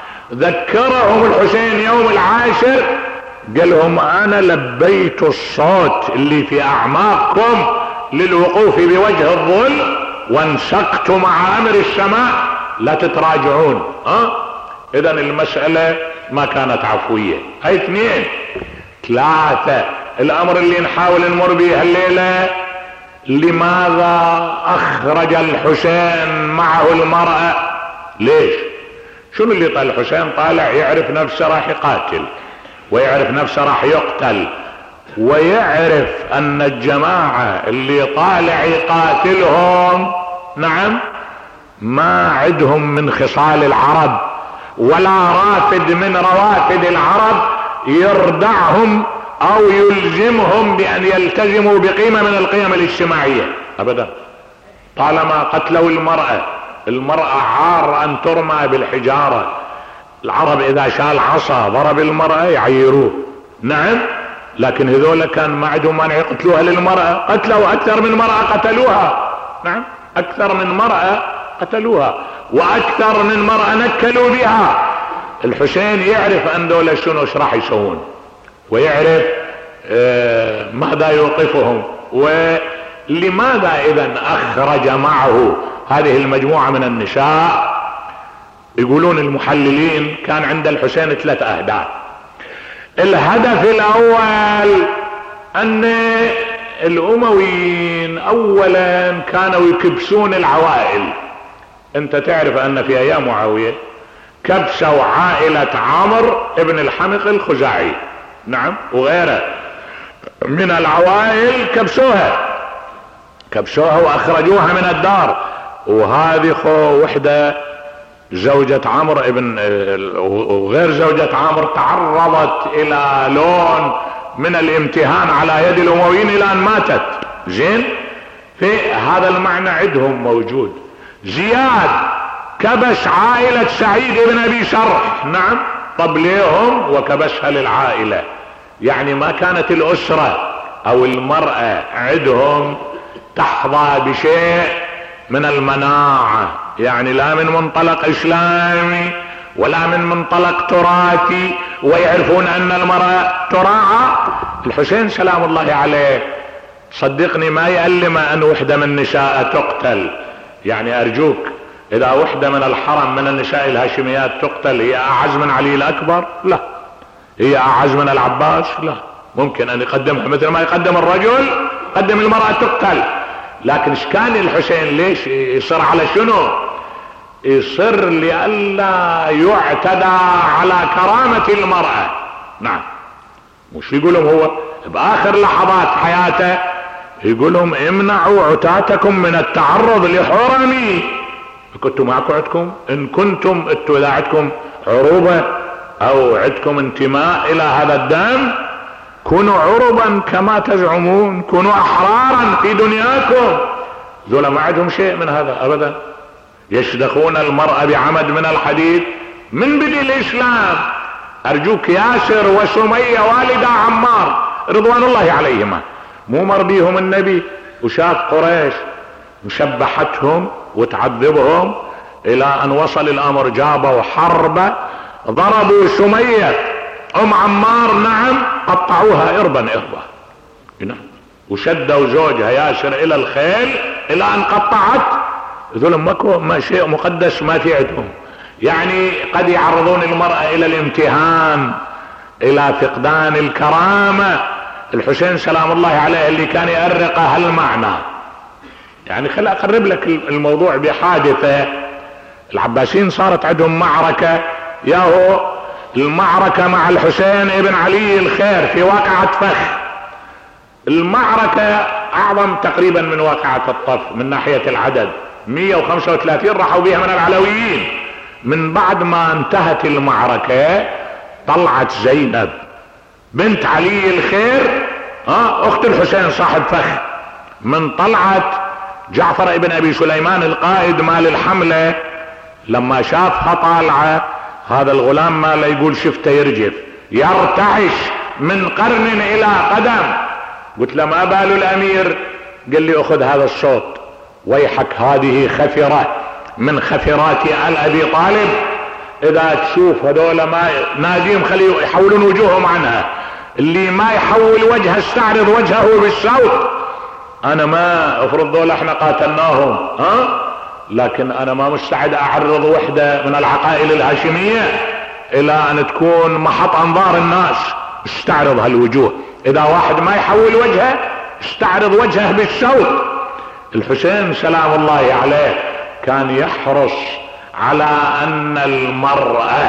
ذكرهم الحسين يوم العاشر، قال لهم انا لبيت الصوت اللي في اعماقكم للوقوف بوجه الظل، وانسقت مع امر السماء لا تتراجعون. ها اذا المسألة ما كانت عفوية. هاي اثنين. ثلاثة، الامر اللي نحاول نمر به الليلة، لماذا اخرج الحسين معه المرأة؟ ليش؟ شنو اللي طال الحسين؟ طالع يعرف نفسه راح يقاتل، ويعرف نفسه راح يقتل، ويعرف ان الجماعة اللي طالع يقاتلهم نعم ما عندهم من خصال العرب ولا رافد من روافد العرب يردعهم او يلزمهم بان يلتزموا بقيمة من القيم الاجتماعية ابدا. طالما قتلوا المرأة، المرأة عار ان ترمى بالحجارة. العرب اذا شال عصا ضرب المرأة يعيروه نعم، لكن هذول كان ما عندهم مانع يقتلوها للمرأة. قتلوا اكثر من مرأة قتلوها نعم، اكثر من مرأة قتلوها، واكثر من مرأة نكلوا بها. الحسين يعرف ان دول شنو ايش راح يسوون، ويعرف آه ماذا يوقفهم. ولماذا اذا اخرج معه هذه المجموعة من النساء؟ يقولون المحللين كان عند الحسين ثلاث اهداف. الهدف الاول ان الامويين اولا كانوا يكبسون العوائل. انت تعرف ان في ايام معاوية كبسوا عائلة عمرو ابن الحمق الخزاعي نعم، وغيره من العوائل كبسوها كبسوها واخرجوها من الدار. وهذه خو وحدة زوجة عمرو ابن وغير زوجة عمرو تعرضت الى لون من الامتهان على يد الامويين الى ان ماتت. زين، في هذا المعنى عندهم موجود. زياد كبش عائلة سعيد بن ابي شرح نعم، طب ليهم وكبشها للعائلة؟ يعني ما كانت الاسرة او المرأة عندهم تحظى بشيء من المناعة، يعني لا من منطلق اسلامي ولا من منطلق تراثي، ويعرفون ان المرأة تراعى. الحسين سلام الله عليه صدقني ما يألم ان وحدة من نساء تقتل. يعني ارجوك اذا وحدة من الحرم من النساء الهاشميات تقتل، هي اعز من علي الاكبر؟ لا. هي اعز من العباس؟ لا. ممكن ان يقدمها مثل ما يقدم الرجل، قدم المرأة تقتل. لكن ايش كان الحسين ليش يصر على شنو؟ يصر لئلا يعتدى على كرامة المرأة. نعم، مش يقولهم هو باخر لحظات حياته يقولهم امنعوا عتاتكم من التعرض لحرمي. كنتوا معكم عندكم ان كنتم انتوا اذا عندكم عروبة او عندكم انتماء الى هذا الدم كونوا عربا كما تزعمون، كونوا احرارا في دنياكم. ذولا ما عندهم شيء من هذا ابدا. يشدخون المرأة بعمد من الحديد من بدء الاسلام. ارجوك ياسر وسمية والدة عمار رضوان الله عليهما مو مرضيهم النبي، وشاف قريش مشبحتهم وتعذبهم الى ان وصل الامر جابوا حربة ضربوا سمية ام عمار نعم، قطعوها اربا اربا نعم، وشدوا زوجها ياسر الى الخيل الى ان قطعت. ذول ماكو ما شيء مقدس ما في عندهم. يعني قد يعرضون المرأة الى الامتهان، الى فقدان الكرامة. الحسين سلام الله عليه اللي كان يأرق هالمعنى. يعني خل اقرب لك الموضوع بحادثة. العباسيين صارت عندهم معركة، ياهو المعركة مع الحسين ابن علي الخير في واقعة فخ. المعركة اعظم تقريبا من واقعة الطف من ناحية العدد مية وخمسة وثلاثين راحوا بيها من العلويين. من بعد ما انتهت المعركة طلعت زينب بنت علي الخير ها اخت الحسين صاحب فخ، من طلعت جعفر ابن ابي سليمان القائد مال الحملة لما شافها طالعة هذا الغلام ماله يقول شفته يرجف يرتعش من قرن الى قدم. قلت له ما بال الامير؟ قال لي اخذ هذا الصوت، ويحك هذه خفرة من خفرات آل ابي طالب، اذا تشوف هذول ما ناديهم خليه يحولون وجوههم عنها، اللي ما يحول وجهه استعرض وجهه بالصوت. انا ما افرض دول احنا قاتلناهم ها، لكن انا ما مستعد اعرض وحدة من العقائل الهاشمية الى ان تكون محط انظار الناس. استعرض هالوجوه، اذا واحد ما يحول وجهه استعرض وجهه بالصوت. الحسين سلام الله عليه كان يحرص على ان المرأة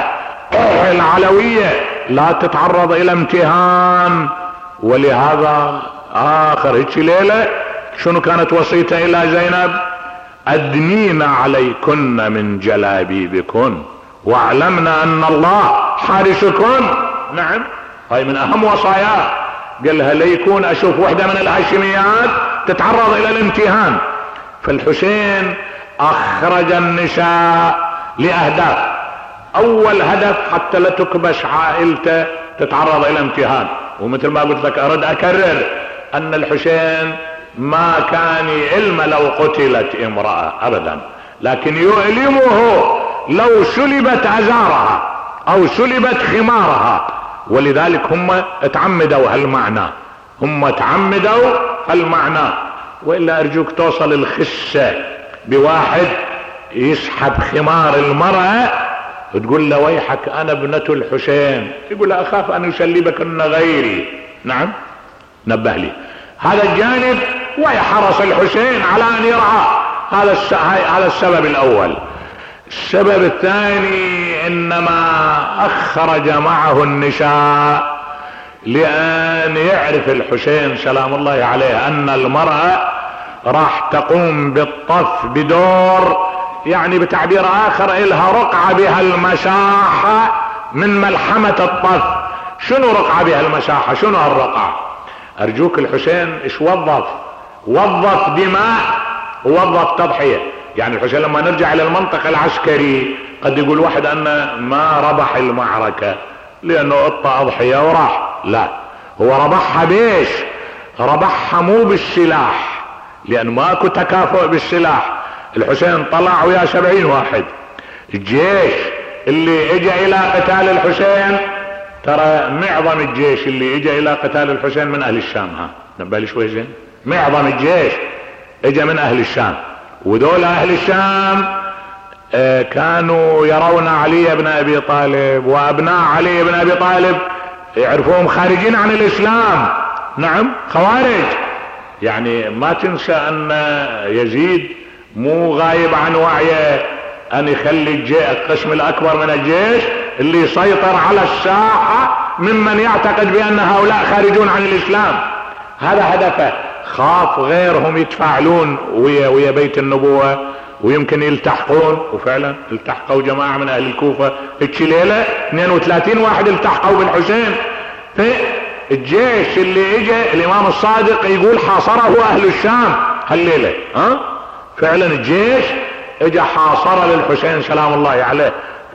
العلوية لا تتعرض الى امتهان، ولهذا اخر هيك ليلة شنو كانت وصيته الى زينب؟ ادنين عليكن من جلابيبكن واعلمنا ان الله حارسكن. نعم هاي من اهم وصاياه، قالها ليكون اشوف وحدة من الهاشميات تتعرض الى الامتهان. فالحسين اخرج النساء لاهداف، اول هدف حتى لا تكبش عائلته تتعرض الى امتهان. ومثل ما قلت لك ارد اكرر ان الحسين ما كان يعلم لو قتلت امرأة ابدا، لكن يؤلمه لو سلبت ازارها او سلبت خمارها. ولذلك هم اتعمدوا هالمعنى، هم اتعمدوا هالمعنى. والا ارجوك توصل الخسة بواحد يسحب خمار المرأة وتقول له ويحك انا ابنة الحسين، يقول له اخاف ان يسلبكن غيري. نعم نبه لي هذا الجانب، ويحرص الحسين على ان يرعى هذا هذا السبب الاول. السبب الثاني انما اخرج معه النساء لان يعرف الحسين سلام الله عليه ان المرأة راح تقوم بالطف بدور، يعني بتعبير اخر الها رقعة بها المشاحة من ملحمة الطف. شنو رقعة بها المشاحة؟ شنو هالرقعة؟ ارجوك الحسين ايش وظف؟ وظف دماء ووظف تضحية. يعني الحسين لما نرجع الى المنطق العسكري قد يقول واحد انه ما ربح المعركة لانه قطع اضحية وراح، لا، هو ربحها بيش؟ ربحها مو بالسلاح، لان ماكو تكافؤ بالسلاح. الحسين طلع ويا سبعين واحد، الجيش اللي اجى الى قتال الحسين ترى معظم الجيش اللي اجى الى قتال الحسين من اهل الشام. ها نبالي شوي زين، معظم الجيش اجى من اهل الشام، ودول اهل الشام آه كانوا يرون علي بن ابي طالب وابناء علي بن ابي طالب يعرفوهم خارجين عن الاسلام. نعم خوارج. يعني ما تنسى ان يزيد مو غايب عن وعيه ان يخلي القسم الاكبر من الجيش اللي يسيطر على الساحة ممن يعتقد بان هؤلاء خارجون عن الاسلام. هذا هدفه، خاف غيرهم يتفاعلون ويا ويا بيت النبوة ويمكن يلتحقون. وفعلا التحقوا جماعة من اهل الكوفة هيك ليلة اثنين وثلاثين واحد التحقوا بالحسين. فالجيش اللي اجى الامام الصادق يقول حاصره اهل الشام هالليلة. ها فعلا الجيش اجى حاصر للحسين سلام الله عليه.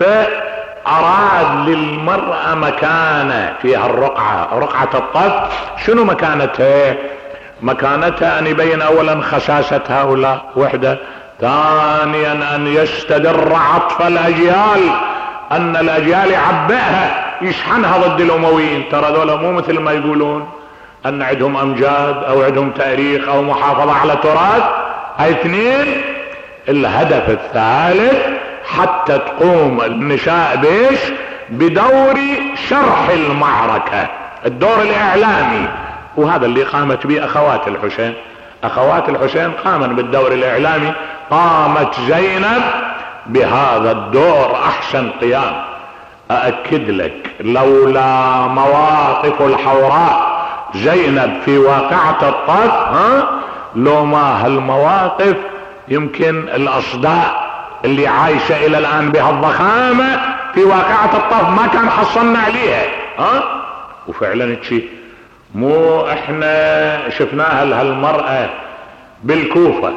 فاراد للمرأة مكانة فيها الرقعة، رقعة الطف. شنو مكانتها؟ مكانتها ان يبين اولا خساسة هؤلاء وحدة، ثانيا ان يستدر عطف الاجيال، ان الاجيال يعبئها يشحنها ضد الامويين. ترى ذولا مو مثل ما يقولون ان عندهم امجاد او عندهم تاريخ او محافظة على تراث. هاي اثنين. الهدف الثالث حتى تقوم النساء بيش؟ بدور شرح المعركة، الدور الاعلامي. وهذا اللي قامت به اخوات الحسين. اخوات الحسين قامن بالدور الاعلامي، قامت زينب بهذا الدور احسن قيام. اأكد لك لولا مواقف الحوراء زينب في واقعة الطف، ها لو ما هالمواقف يمكن الأصداء اللي عايشة إلى الآن بهالضخامة في واقعة الطف ما كان حصلنا عليها. ها وفعلا شيء مو احنا شفناها لهالمرأة بالكوفة،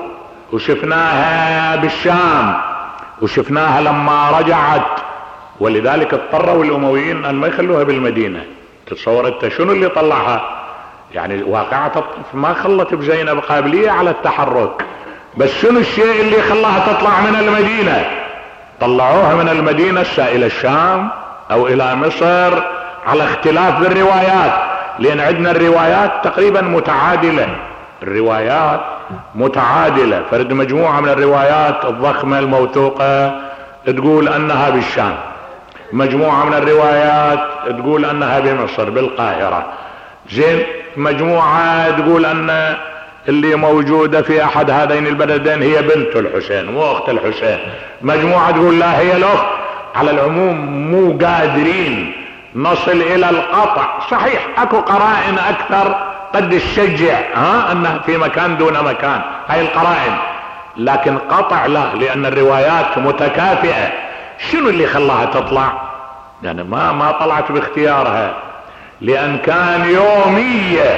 وشفناها بالشام، وشفناها لما رجعت، ولذلك اضطروا الأمويين أن ما يخلوها بالمدينة. تتصور انت شنو اللي طلعها؟ يعني واقعة الطف ما خلت بزينب قابلية على التحرك، بس شنو الشيء اللي خلاها تطلع من المدينة؟ طلعوها من المدينة الى الشام او الى مصر على اختلاف بالروايات، لان عندنا الروايات تقريبا متعادلة، الروايات متعادلة. فرد مجموعة من الروايات الضخمة الموثوقة تقول انها بالشام، مجموعة من الروايات تقول انها بمصر بالقاهرة، زين مجموعة تقول ان اللي موجودة في احد هذين البلدين هي بنت الحسين مو اخت الحسين، مجموعة تقول لا هي الاخت. على العموم مو قادرين نصل الى القطع. صحيح اكو قرائن اكثر قد تشجع ها انها في مكان دون مكان، هاي القرائن، لكن قطع لا، لان الروايات متكافئة. شنو اللي خلاها تطلع؟ يعني ما ما طلعت باختيارها، لان كان يومية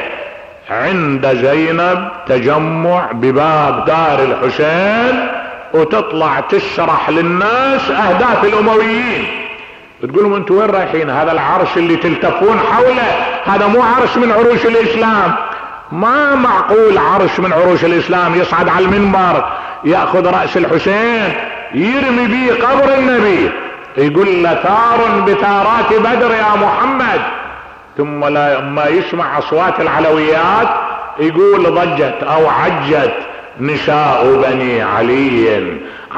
عند زينب تجمع بباب دار الحسين، وتطلع تشرح للناس اهداف الامويين. بتقول لهم انتوا وين رايحين؟ هذا العرش اللي تلتفون حوله هذا مو عرش من عروش الاسلام. ما معقول عرش من عروش الاسلام يصعد على المنبر ياخذ راس الحسين يرمي به قبر النبي، يقول له ثار بثارات بدر يا محمد، ثم لما يسمع اصوات العلويات يقول ضجت او عجت نساء بني علي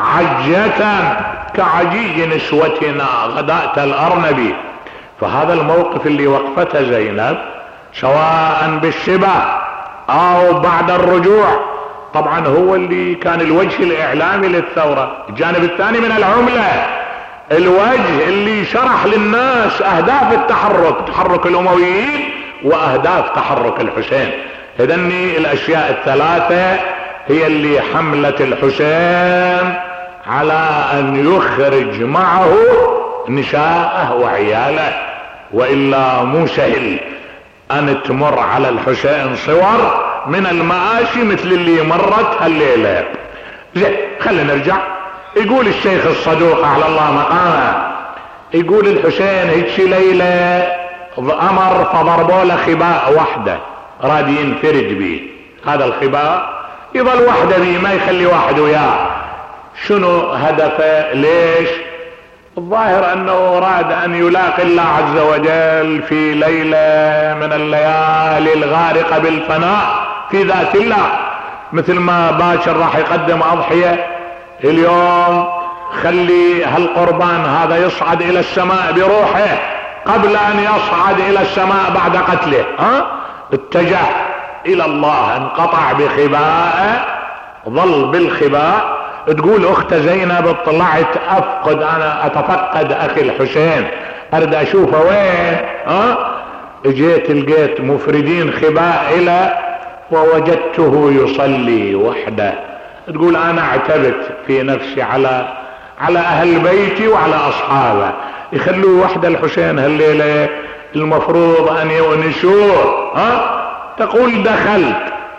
عجة كعجي نسوتنا غداة الارنبي. فهذا الموقف اللي وقفته زينب سواء بالشبه او بعد الرجوع طبعا هو اللي كان الوجه الاعلامي للثورة. الجانب الثاني من العملة الوجه اللي شرح للناس اهداف التحرك، تحرك الامويين واهداف تحرك الحسين. اذني الاشياء الثلاثة هي اللي حملت الحسين على ان يخرج معه نساءه وعياله، والا مو سهل ان تمر على الحسين صور من المآسي مثل اللي مرت هالليلة. زين خلينا نرجع. يقول الشيخ الصدوق على الله مقامه، يقول الحسين هيك ليلة امر فضربوا له خباء وحده راد ينفرد به، هذا الخباء يظل وحده به ما يخلي واحد وياه. شنو هدفه؟ ليش؟ الظاهر انه اراد ان يلاقي الله عز وجل في ليلة من الليالي الغارقة بالفناء في ذات الله، مثل ما باكر راح يقدم اضحية اليوم خلي هالقربان هذا يصعد الى السماء بروحه قبل ان يصعد الى السماء بعد قتله. ها اتجه الى الله، انقطع بخباءه، ظل بالخباء. تقول اخت زينب طلعت افقد انا اتفقد اخي الحسين اريد اشوفه وين. ها اجيت لقيت مفردين خباء الى ووجدته يصلي وحده. تقول انا اعتبت في نفسي على على اهل بيتي وعلى اصحابه يخلوه وحده الحسين هالليله المفروض ان يونسوه. ها تقول دخلت،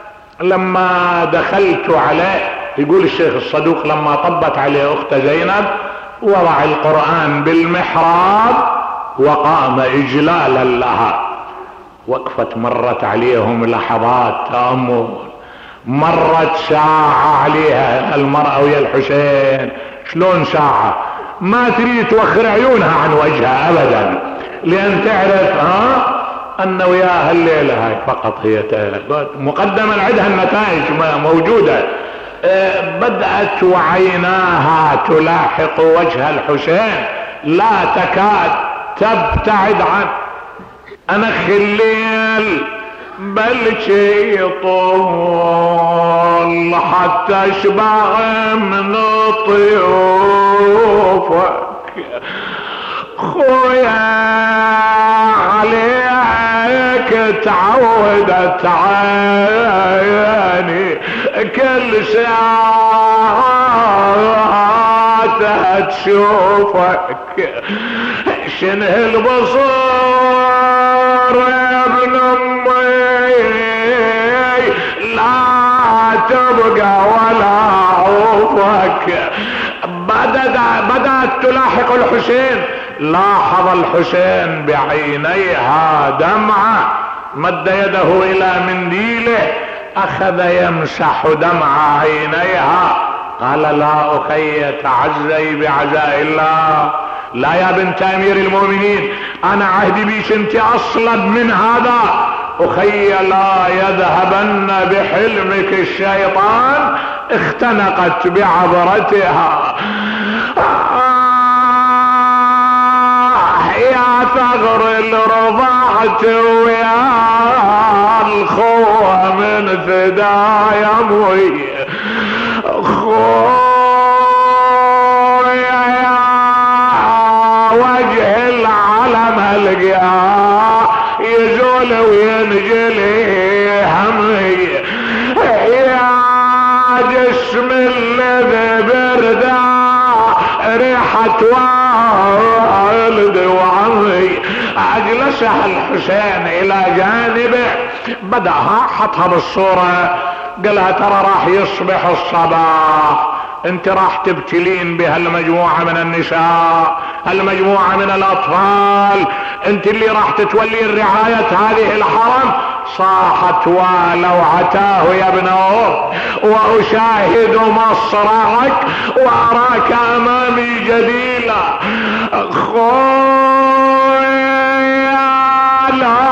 لما دخلت عليه يقول الشيخ الصدوق لما طبت عليه اخت زينب وضع القرآن بالمحراب وقام اجلالا لها. وقفت مرت عليهم لحظات تأمل، مرت ساعة عليها المرأة ويا الحسين. شلون ساعة؟ ما تريد توخر عيونها عن وجهها ابدا، لان تعرف ها ان وياها الليلة هاي فقط هي مقدما عندها النتائج موجودة. اه بدأت وعيناها تلاحق وجه الحسين لا تكاد تبتعد عنه. انخ الليل بلشي طول حتى اشبع من طيوفك خويا عليك تعودت عيني كل ساعة تشوفك شنه البصور يا ابن امي لا تبقى ولا عوفك. بدأت بدأت تلاحق الحسين. لاحظ الحسين بعينيها دمعة، مد يده الى منديله اخذ يمسح دمع عينيها. قال لا اخي تعزي بعزاء الله. لا يا بنت امير المؤمنين، انا عهدي بيش انت اصلب من هذا. اخي لا يذهبن بحلمك الشيطان. اختنقت بعبرتها. آه يا ثغر الرضعت ويا الخوة من فدايا موي خويا يا وجه العلم القيا يزول وينجلي همي يا جسم الذي بردا ريحة والد وعمي. اجلسها الحسين الى جانبه، بدأها حطها بالصورة، قالها ترى راح يصبح الصباح، انت راح تبتلين بهالمجموعة من النساء، هالمجموعة من الاطفال، انت اللي راح تتولي الرعاية هذه الحرم. صاحت ولو عتاه يا ابن أوف واشاهد مصرعك واراك امامي جديلا. خويا لا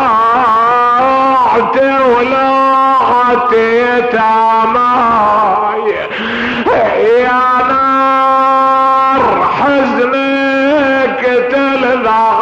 ولعتي تاماي يا نار حزنك تلذع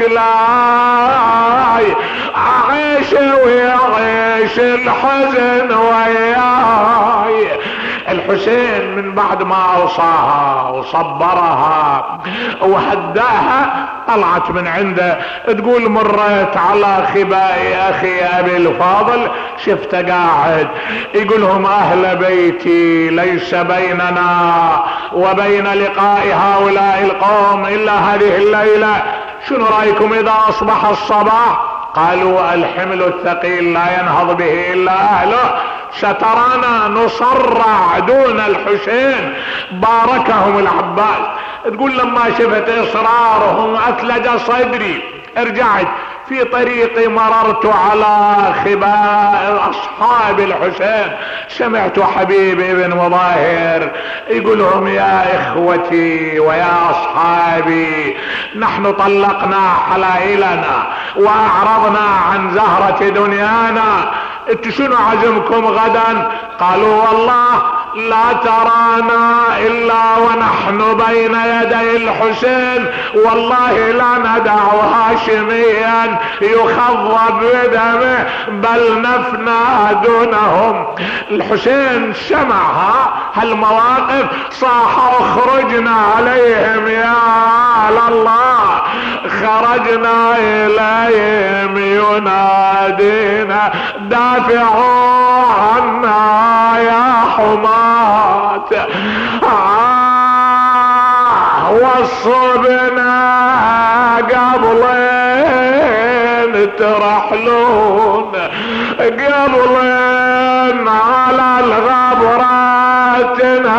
شلاي. عيش ويعيش الحزن وياي. الحسين من بعد ما اوصاها وصبرها وهداها طلعت من عنده تقول مرت على خباء اخي ابي الفاضل شفته قاعد يقولهم اهل بيتي ليس بيننا وبين لقاء هؤلاء القوم الا هذه الليلة، شنو رايكم اذا اصبح الصباح؟ قالوا الحمل الثقيل لا ينهض به الا اهله، سترانا نصرع دون الحسين. باركهم العباس. تقول لما شفت اصرارهم اثلج صدري، رجعت في طريقي مررت على خباء اصحاب الحسين، سمعت حبيبي بن مظاهر يقول لهم يا اخوتي ويا اصحابي نحن طلقنا حلائلنا واعرضنا عن زهرة دنيانا، انتوا شنو عزمكم غدا؟ قالوا والله لا ترانا الا ونحن بين يدي الحسين، والله لا ندع هاشميا يخضب بدمه بل نفنى دونهم. الحسين سمع هالمواقف صاح اخرجنا عليهم يا الله، خرجنا اليهم ينادينا دافعوا عنا يا حماة. آه وصبنا قبلين ترحلون، قبلين على الغبرات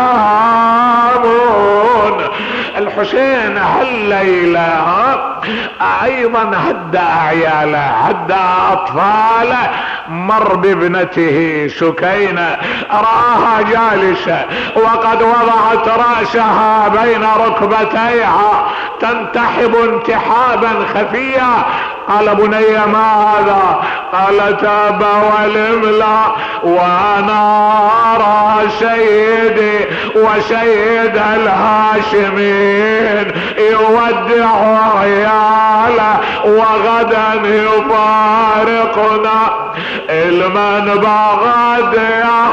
تنهامون. الحسين هالليلة ايضا هدى عياله هدى اطفاله. مر بابنته سكينة راها جالسة وقد وضعت رأسها بين ركبتيها تنتحب انتحابا خفيا. قال بني ما هذا؟ قالت ابا والملا وانا ارى سيدي وسيد الهاشمين يودع عياله وغدا يفارقنا. المن بغد يا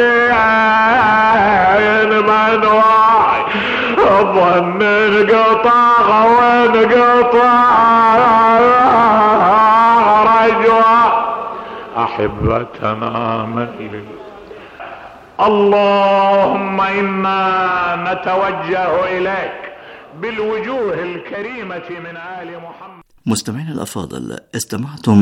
حسين من واعي ظن انقطع وانقطع رجوع احبتنا من اللهم إنا نتوجه إليك بالوجوه الكريمة من آل محمد. مستمعينا الأفاضل، استمعتم